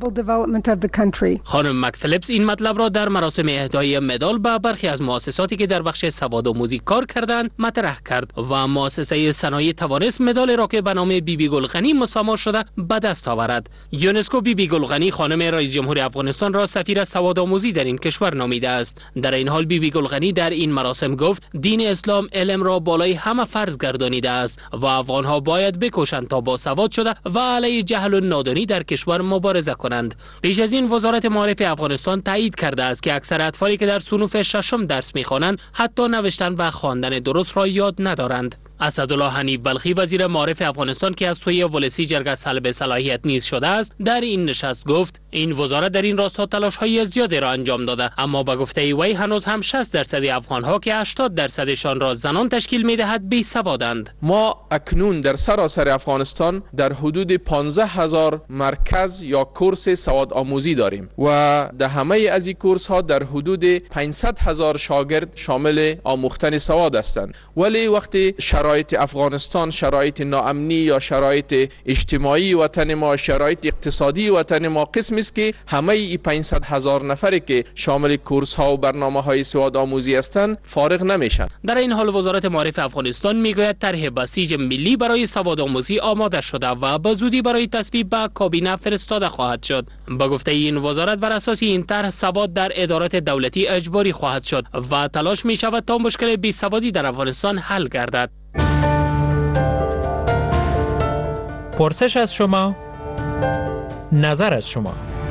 خانم مکفلیپس این مطلب را در مراسم اهدای مدال به برخی از مؤسساتی که در بخش سوادآموزی کار کردند مطرح کرد و مؤسسه صنایع توانست مدال را که به نام بیبی گل غنی مسامح شده به دست آورد. یونسکو بیبی گل غنی خانم رئیس جمهور افغانستان را سفیر سوادآموزی در این کشور نامیده است. در این حال بیبی گل غنی در این مراسم گفت دین اسلام علم را بالای همه فرض گردانیده است و افغانها باید بکوشند تا با سواد شده و علیه جهل و نادانی در کشور مبارزه کنند. پیش از این وزارت معارف افغانستان تایید کرده است که اکثر اطفالی که در صنوف ششم درس می‌خوانند حتی نوشتن و خواندن درست را یاد ندارند. اسدالله حنیف بلخی وزیر معارف افغانستان که از سوی ولسی جرگه سلب صلاحیت نیز شده است در این نشست گفت این وزارت در این راستا تلاش‌های زیادی را انجام داده، اما به گفته وی هنوز هم 60% افغان‌ها که 80%شان را زنان تشکیل می‌دهد بی‌سوادند. ما اکنون در سراسر افغانستان در حدود 15000 مرکز یا کورس سواد آموزی داریم و در همه از این کورس‌ها در حدود 500000 شاگرد شامل آموختن سواد هستند، ولی وقتی شرایط افغانستان شرایط ناامنی یا شرایط اجتماعی وطن ما، شرایط اقتصادی وطن ما قسمی است که همه ای 500,000 نفری که شامل کورس ها و برنامه‌های سواد آموزی هستند فارغ نمیشن. در این حال وزارت معارف افغانستان میگوید طرح بسیج ملی برای سواد آموزی آماده شده و به زودی برای تصویب به کابینه فرستاده خواهد شد. با گفته این وزارت بر اساس این طرح سواد در ادارات دولتی اجباری خواهد شد و تلاش می شود تا مشکل بیسوادی در افغانستان حل گردد. پرسش از شما، نظر از شما.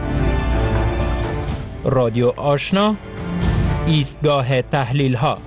رادیو آشنا، ایستگاه تحلیل ها.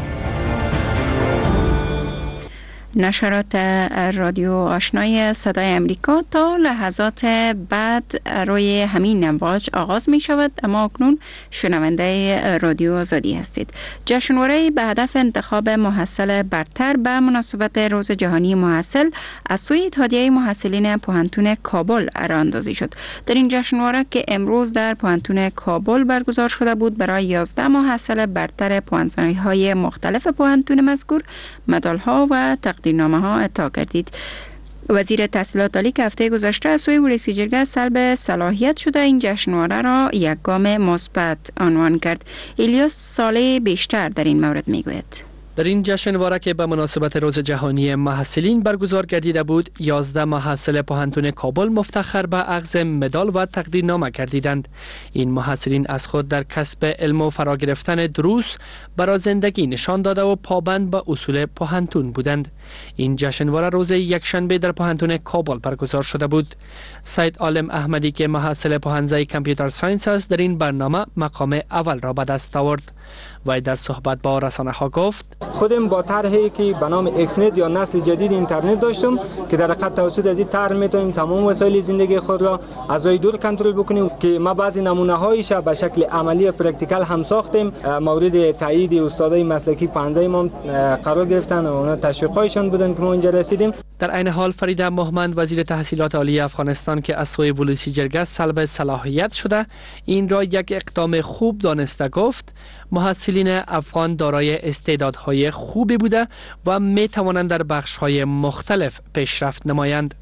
نشرات رادیو آشنای صدای امریکا تا لحظات بعد روی همین امواج آغاز می شود، اما اکنون شنونده رادیو آزادی هستید. جشنواره به هدف انتخاب محصل برتر به مناسبت روز جهانی محصل از سوی اتحادیه محصلین پوهنتون کابل راه اندازی شد. در این جشنواره که امروز در پوهنتون کابل برگزار شده بود، برای 11 محصل برتر پوهنتون‌های مختلف پوهنتون مذکور مدال‌ها و تقدیرنامه ها اعطا گردید. وزیر تحصیلات عالی که هفته گذشته از سوی ولسی جرگه سلب صلاحیت شده این جشنواره را یک گام مثبت عنوان کرد. الیاس ساله بیشتر در این مورد میگوید. در این جشنواره که به مناسبت روز جهانی محصلین برگزار گردیده بود، 11 محصل پوهنتون کابل مفتخر به اخذ مدال و تقدیرنامه گردیدند. این محصلین از خود در کسب علم و فرا گرفتن دروس برای زندگی نشان داده و پابند به اصول پوهنتون بودند. این جشنواره روز یکشنبه در پوهنتون کابل برگزار شده بود. سید عالم احمدی که محصل پوهنځی کامپیوتر ساینس است، در این برنامه مقام اول را به دست آورد. و در صحبت با رسانه ها گفت: خودم با طرحی که به نام اکسنت یا نسل جدید اینترنت داشتم که در حقیقت توسط از این طرح میتونیم تمام وسایل زندگی خود را از روی دور کنترل بکنیم که ما بعضی نمونه هایش به شکل عملی و پرکتیکال هم ساختیم. مورد تایید استادای مسلکی پوهنځی ما قرار گرفتن و اونا تشویقایشان بودن که ما اینجا رسیدیم. در عین حال فریده مهمند وزیر تحصیلات عالی افغانستان که از سوی ولسی جرگه سلب صلاحیت شده این را یک اقدام خوب دانسته گفت: محصلین افغان دارای استعدادهای خوبی بوده و می توانند در بخش‌های مختلف پیشرفت نمایند.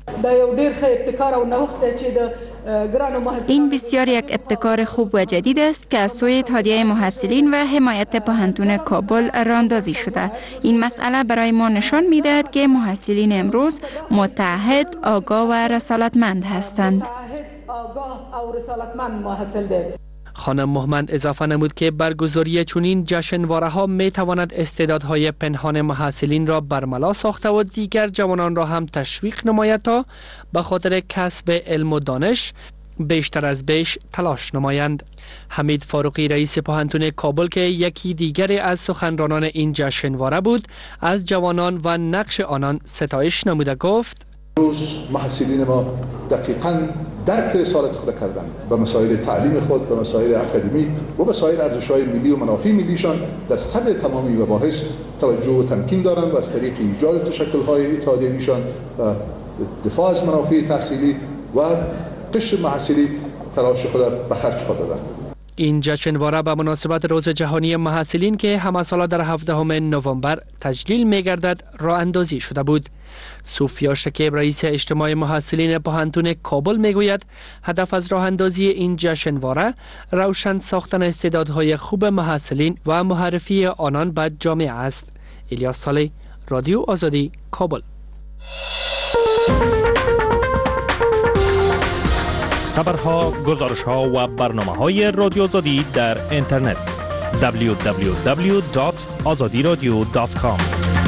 این بسیار یک ابتکار خوب و جدید است که از سوی اتحادیه محصلین و حمایت پوهنتون کابل راهاندازی شده. این مسئله برای ما نشان می‌دهد که محصلین امروز متعهد، آگاه و رسالتمند هستند. خانم مهمند اضافه نمود که برگزاری چنین جشنواره ها می تواند استعدادهای پنهان محصلین را برملا ساخته و دیگر جوانان را هم تشویق نماید تا به خاطر کسب علم و دانش بیشتر از بیش تلاش نمایند. حمید فاروقی رئیس پوهنتون کابل که یکی دیگری از سخنرانان این جشنواره بود، از جوانان و نقش آنان ستایش نموده گفت: روز محصلین ما دقیقاً درک رسالت خود کردن به مسائل تعلیم خود، به مسائل اکادمیک و به سایر ارزش‌های ملی و منافع ملیشان در صدر تمامی مباحث توجه و تمکین دارند و از طریق ایجاد تشکل‌های اتحادیه‌ایشان و دفاع از منافع تحصیلی و قشر محصلی تلاش خود به خرج دادند. این جشنواره به مناسبت روز جهانی محصلین که همه ساله در 17 نوامبر تجلیل می گردد راه اندازی شده بود. صوفیا شکیب رئیس اجتماع محصلین پوهنتون کابل می گوید هدف از راه اندازی این جشنواره روشن ساختن استعدادهای خوب محصلین و معرفی آنان به جامعه است. الیاس ساله، رادیو آزادی، کابل. خبرها، گزارش‌ها و برنامه‌های رادیو آزادی در اینترنت www.azadiradio.com.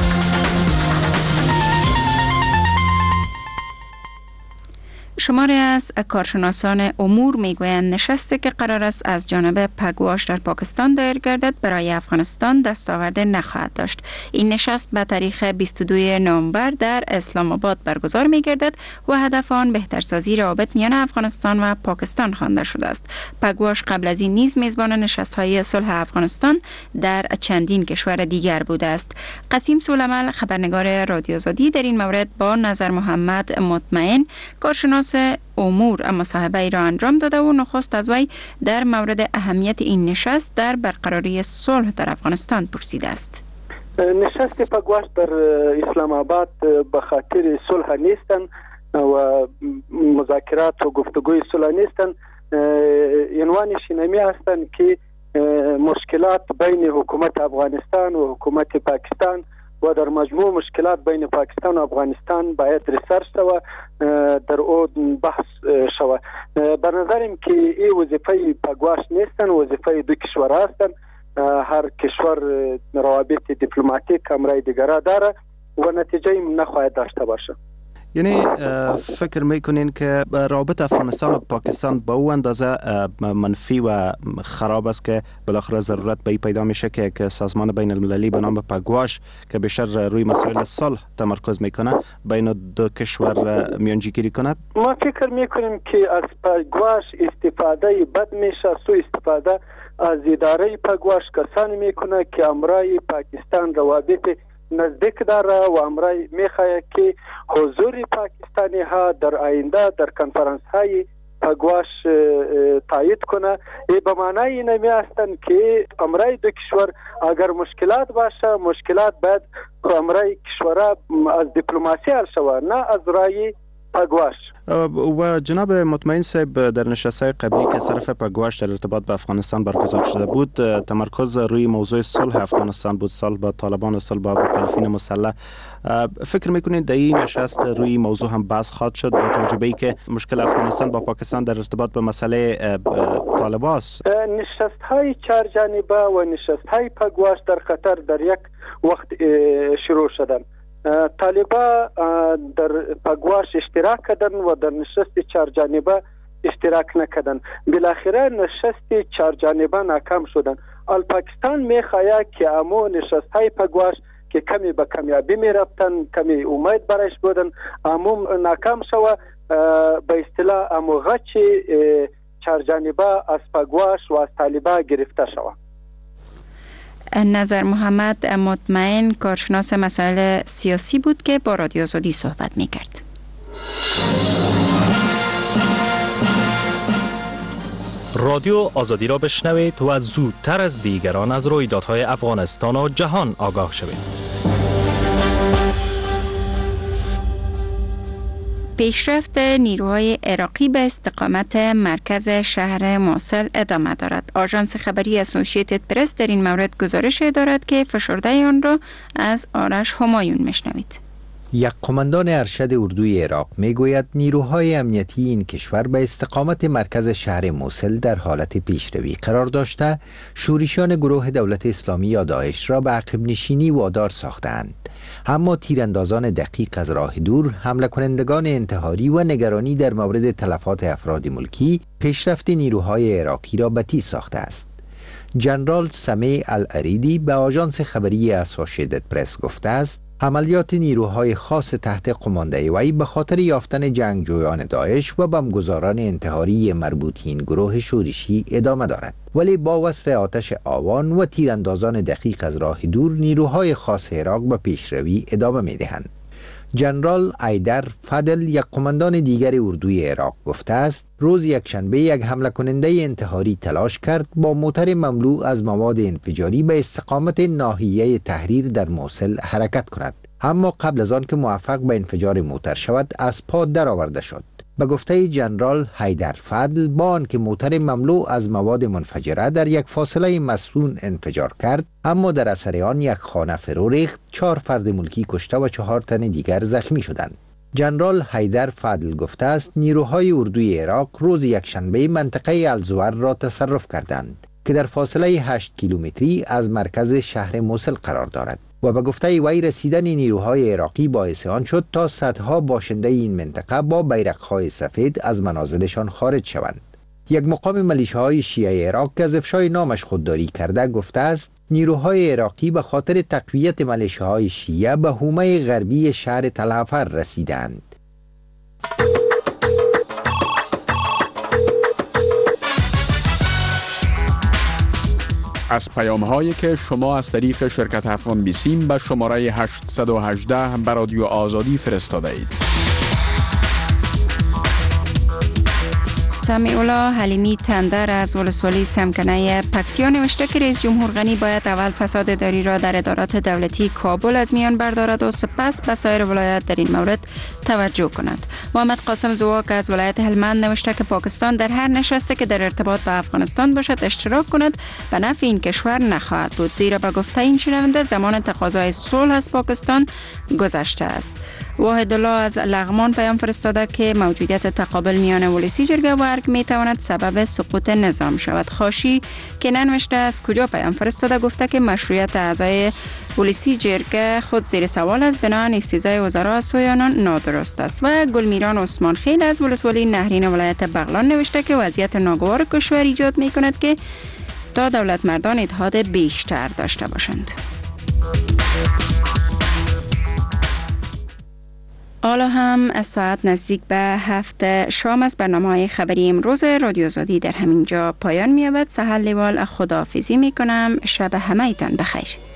شماری از کارشناسان امور میگویند نشستی که قرار است از جانب پگواش در پاکستان دایر گردد برای افغانستان دستاورد نخواهد داشت. این نشست به تاریخ 22 نوامبر در اسلام آباد برگزار می گردد و هدف آن بهترسازی روابط میان افغانستان و پاکستان خوانده شده است. پگواش قبل از این نیز میزبان نشست‌های صلح افغانستان در چندین کشور دیگر بوده است. قاسم سولمل خبرنگار رادیو آزادی در این مورد با نظر محمد مطمئن کارشناس امور مصاحبه ای را انجام داده و نخست از وی در مورد اهمیت این نشست در برقراری صلح در افغانستان پرسیده است. نشست پگواش در اسلام آباد به خاطر صلح نیستند و مذاکرات و گفتگوی صلح نیستند. عنوانش اینمی هستند که مشکلات بین حکومت افغانستان و حکومت پاکستان و در مجموع مشکلات بین پاکستان و افغانستان باید ریسرچ شوه، در او بحث شوه. به نظرم که این وظیفه پگواش نیستن، وظیفه دو کشور هستند. هر کشور روابط دیپلماتیک همراه دیگره داره و نتیجه نخواهد داشته باشه. یعنی فکر میکنین که رابط افغانستان و پاکستان به او اندازه منفی و خراب است که بالاخره ضرورت به این پیدا میشه که یک سازمان بین المللی به نام پگواش که بیشتر روی مسائل صلح تمرکز میکنه بین دو کشور میانجیگیری کند؟ ما فکر میکنیم که از پگواش استفاده بد میشه، سوء استفاده از اداره پگواش کسانی میکنه که همراه پاکستان روابط نزدیک داره و همراه میخواه که حضور پاکستانی ها در آینده در کنفرانس های پگواش تایید کنه. به معنای این نمی هستند که همراه دو کشور اگر مشکلات باشه، مشکلات باید همراه کشورها از دیپلماسی حل شود، نه از رای پگواش. و جناب مطمئن صاحب، در نشست‌های قبلی که صرف پگواش در ارتباط به افغانستان برگزار شده بود، تمرکز روی موضوع صلح افغانستان بود، صلح با طالبان و صلح با مخالفین مسلح. فکر میکنید در این نشست روی موضوع هم بحث خواهد شد با توجه به اینکه مشکل افغانستان با پاکستان در ارتباط به مسئله طالبان است؟ نشست‌های چهار جانبه و نشست‌های پگواش در خطر در یک وقت شروع شدن. طالبان در پگواش اشتراک کردن و در نشست چهار جانبه اشتراک نکردن. بالاخره نشست چهار جانبه ناکام شدن. پاکستان میخواهد که امو نشست های پگواش که کمی به کامیابی میرفتن، کمی امید برایش بودن، امو ناکام شوه. به اصطلاح امو غچ چهار جانبه از پگواش و از طالبان گرفته شوه. نظر محمد مطمئن کارشناس مسائل سیاسی بود که با رادیو آزادی صحبت می‌کرد. رادیو آزادی را بشنوید و زودتر از دیگران از رویدادهای افغانستان و جهان آگاه شوید. پیشرفت نیروهای عراقی به استقامت مرکز شهر موصل ادامه دارد. آژانس خبری اسوسییتد پرس در این مورد گزارش دارد که فشرده آن را از آرش همایون میشنوید. یک قماندان ارشد اردوی عراق میگوید نیروهای امنیتی این کشور به استقامت مرکز شهر موصل در حالت پیشروی قرار داشته شورشیان گروه دولت اسلامی یا داعش را به عقب نشینی وادار ساختند. اما تیراندازان دقیق از راه دور، حمله کنندگان انتحاری و نگرانی در مورد تلفات افراد ملکی پیشرفت نیروهای عراقی را بطیء ساخته است. جنرال سمیع العریدی به آژانس خبری اسوسییتد پرس گفته است عملیات نیروهای خاص تحت قماندهی وی به خاطر یافتن جنگجویان داعش و بمبگذاران انتحاری مربوطین گروه شورشی ادامه دارد، ولی با وصف آتش آوان و تیراندازان دقیق از راه دور نیروهای خاص عراق به پیشروی ادامه می‌دهند. جنرال حیدر فضل، یک قماندان دیگر اردوی عراق، گفته است روز یکشنبه یک حمله کننده انتحاری تلاش کرد با موتر مملو از مواد انفجاری به استقامت ناحیه تحریر در موصل حرکت کند، اما قبل از آن که موفق به انفجار موتر شود از پا درآورده شد. به گفته جنرال حیدر فضل، با آنکه موتر مملو از مواد منفجره در یک فاصله مسنون انفجار کرد، اما در اثر آن یک خانه فرو ریخت، 4 فرد ملکی کشته و 4 تن دیگر زخمی شدند. جنرال حیدر فضل گفته است نیروهای اردوی عراق روز یکشنبه منطقه الزور را تصرف کردند که در فاصله 8 کیلومتری از مرکز شهر موصل قرار دارد و به گفته وی رسیدن نیروهای عراقی باعث آن شد تا صدها باشنده این منطقه با بیرق‌های سفید از منازلشان خارج شوند. یک مقام ملیشه‌های شیعه عراق که از افشای نامش خودداری کرده گفته است نیروهای عراقی به خاطر تقویت ملیشه‌های شیعه به حومه غربی شهر تلعفر رسیدند. از پیام‌هایی که شما از طریق شرکت افغان بیسیم به شماره 818 به رادیو آزادی فرستاده اید. سمیعالله حلیمی تندر از ولسوالی سمکنه پکتیا نوشته که رئیس جمهور غنی باید اول فساد اداری را در ادارات دولتی کابل از میان بردارد و سپس به سایر ولایات در این مورد توجه کند. محمد قاسم زواک از ولایت هلمند نوشته که پاکستان در هر نشستی که در ارتباط با افغانستان باشد اشتراک کند به نفع این کشور نخواهد بود، زیرا به گفته این شنونده زمان تقاضای صلح از پاکستان گذشته است. واحد الله از لغمان پیام فرستاده که موجودیت تقابل میان ولسی جرگه و ارگ می تواند سبب سقوط نظام شود. خاشی که ننوشته از کجا پیام فرستاده گفته که مشروعیت اعضای ولسی جرگه خود زیر سوال است، بنابراین استیضای وزرا از سوی آنان نادرست است. و گلمیران عثمان خیل از ولسوالی نهرین ولایت بغلان نوشته که وضعیت ناگوار کشور ایجاد می کند که تا دولت مردان اتحاد بیشتر داشته باشند. حالا هم ساعت نزدیک به 7 شام است. برنامه خبری امروز رادیو آزادی در همین جا پایان می‌یابد. سهل لیوال خداحافظی می‌کنم. شب همه‌تان بخیر.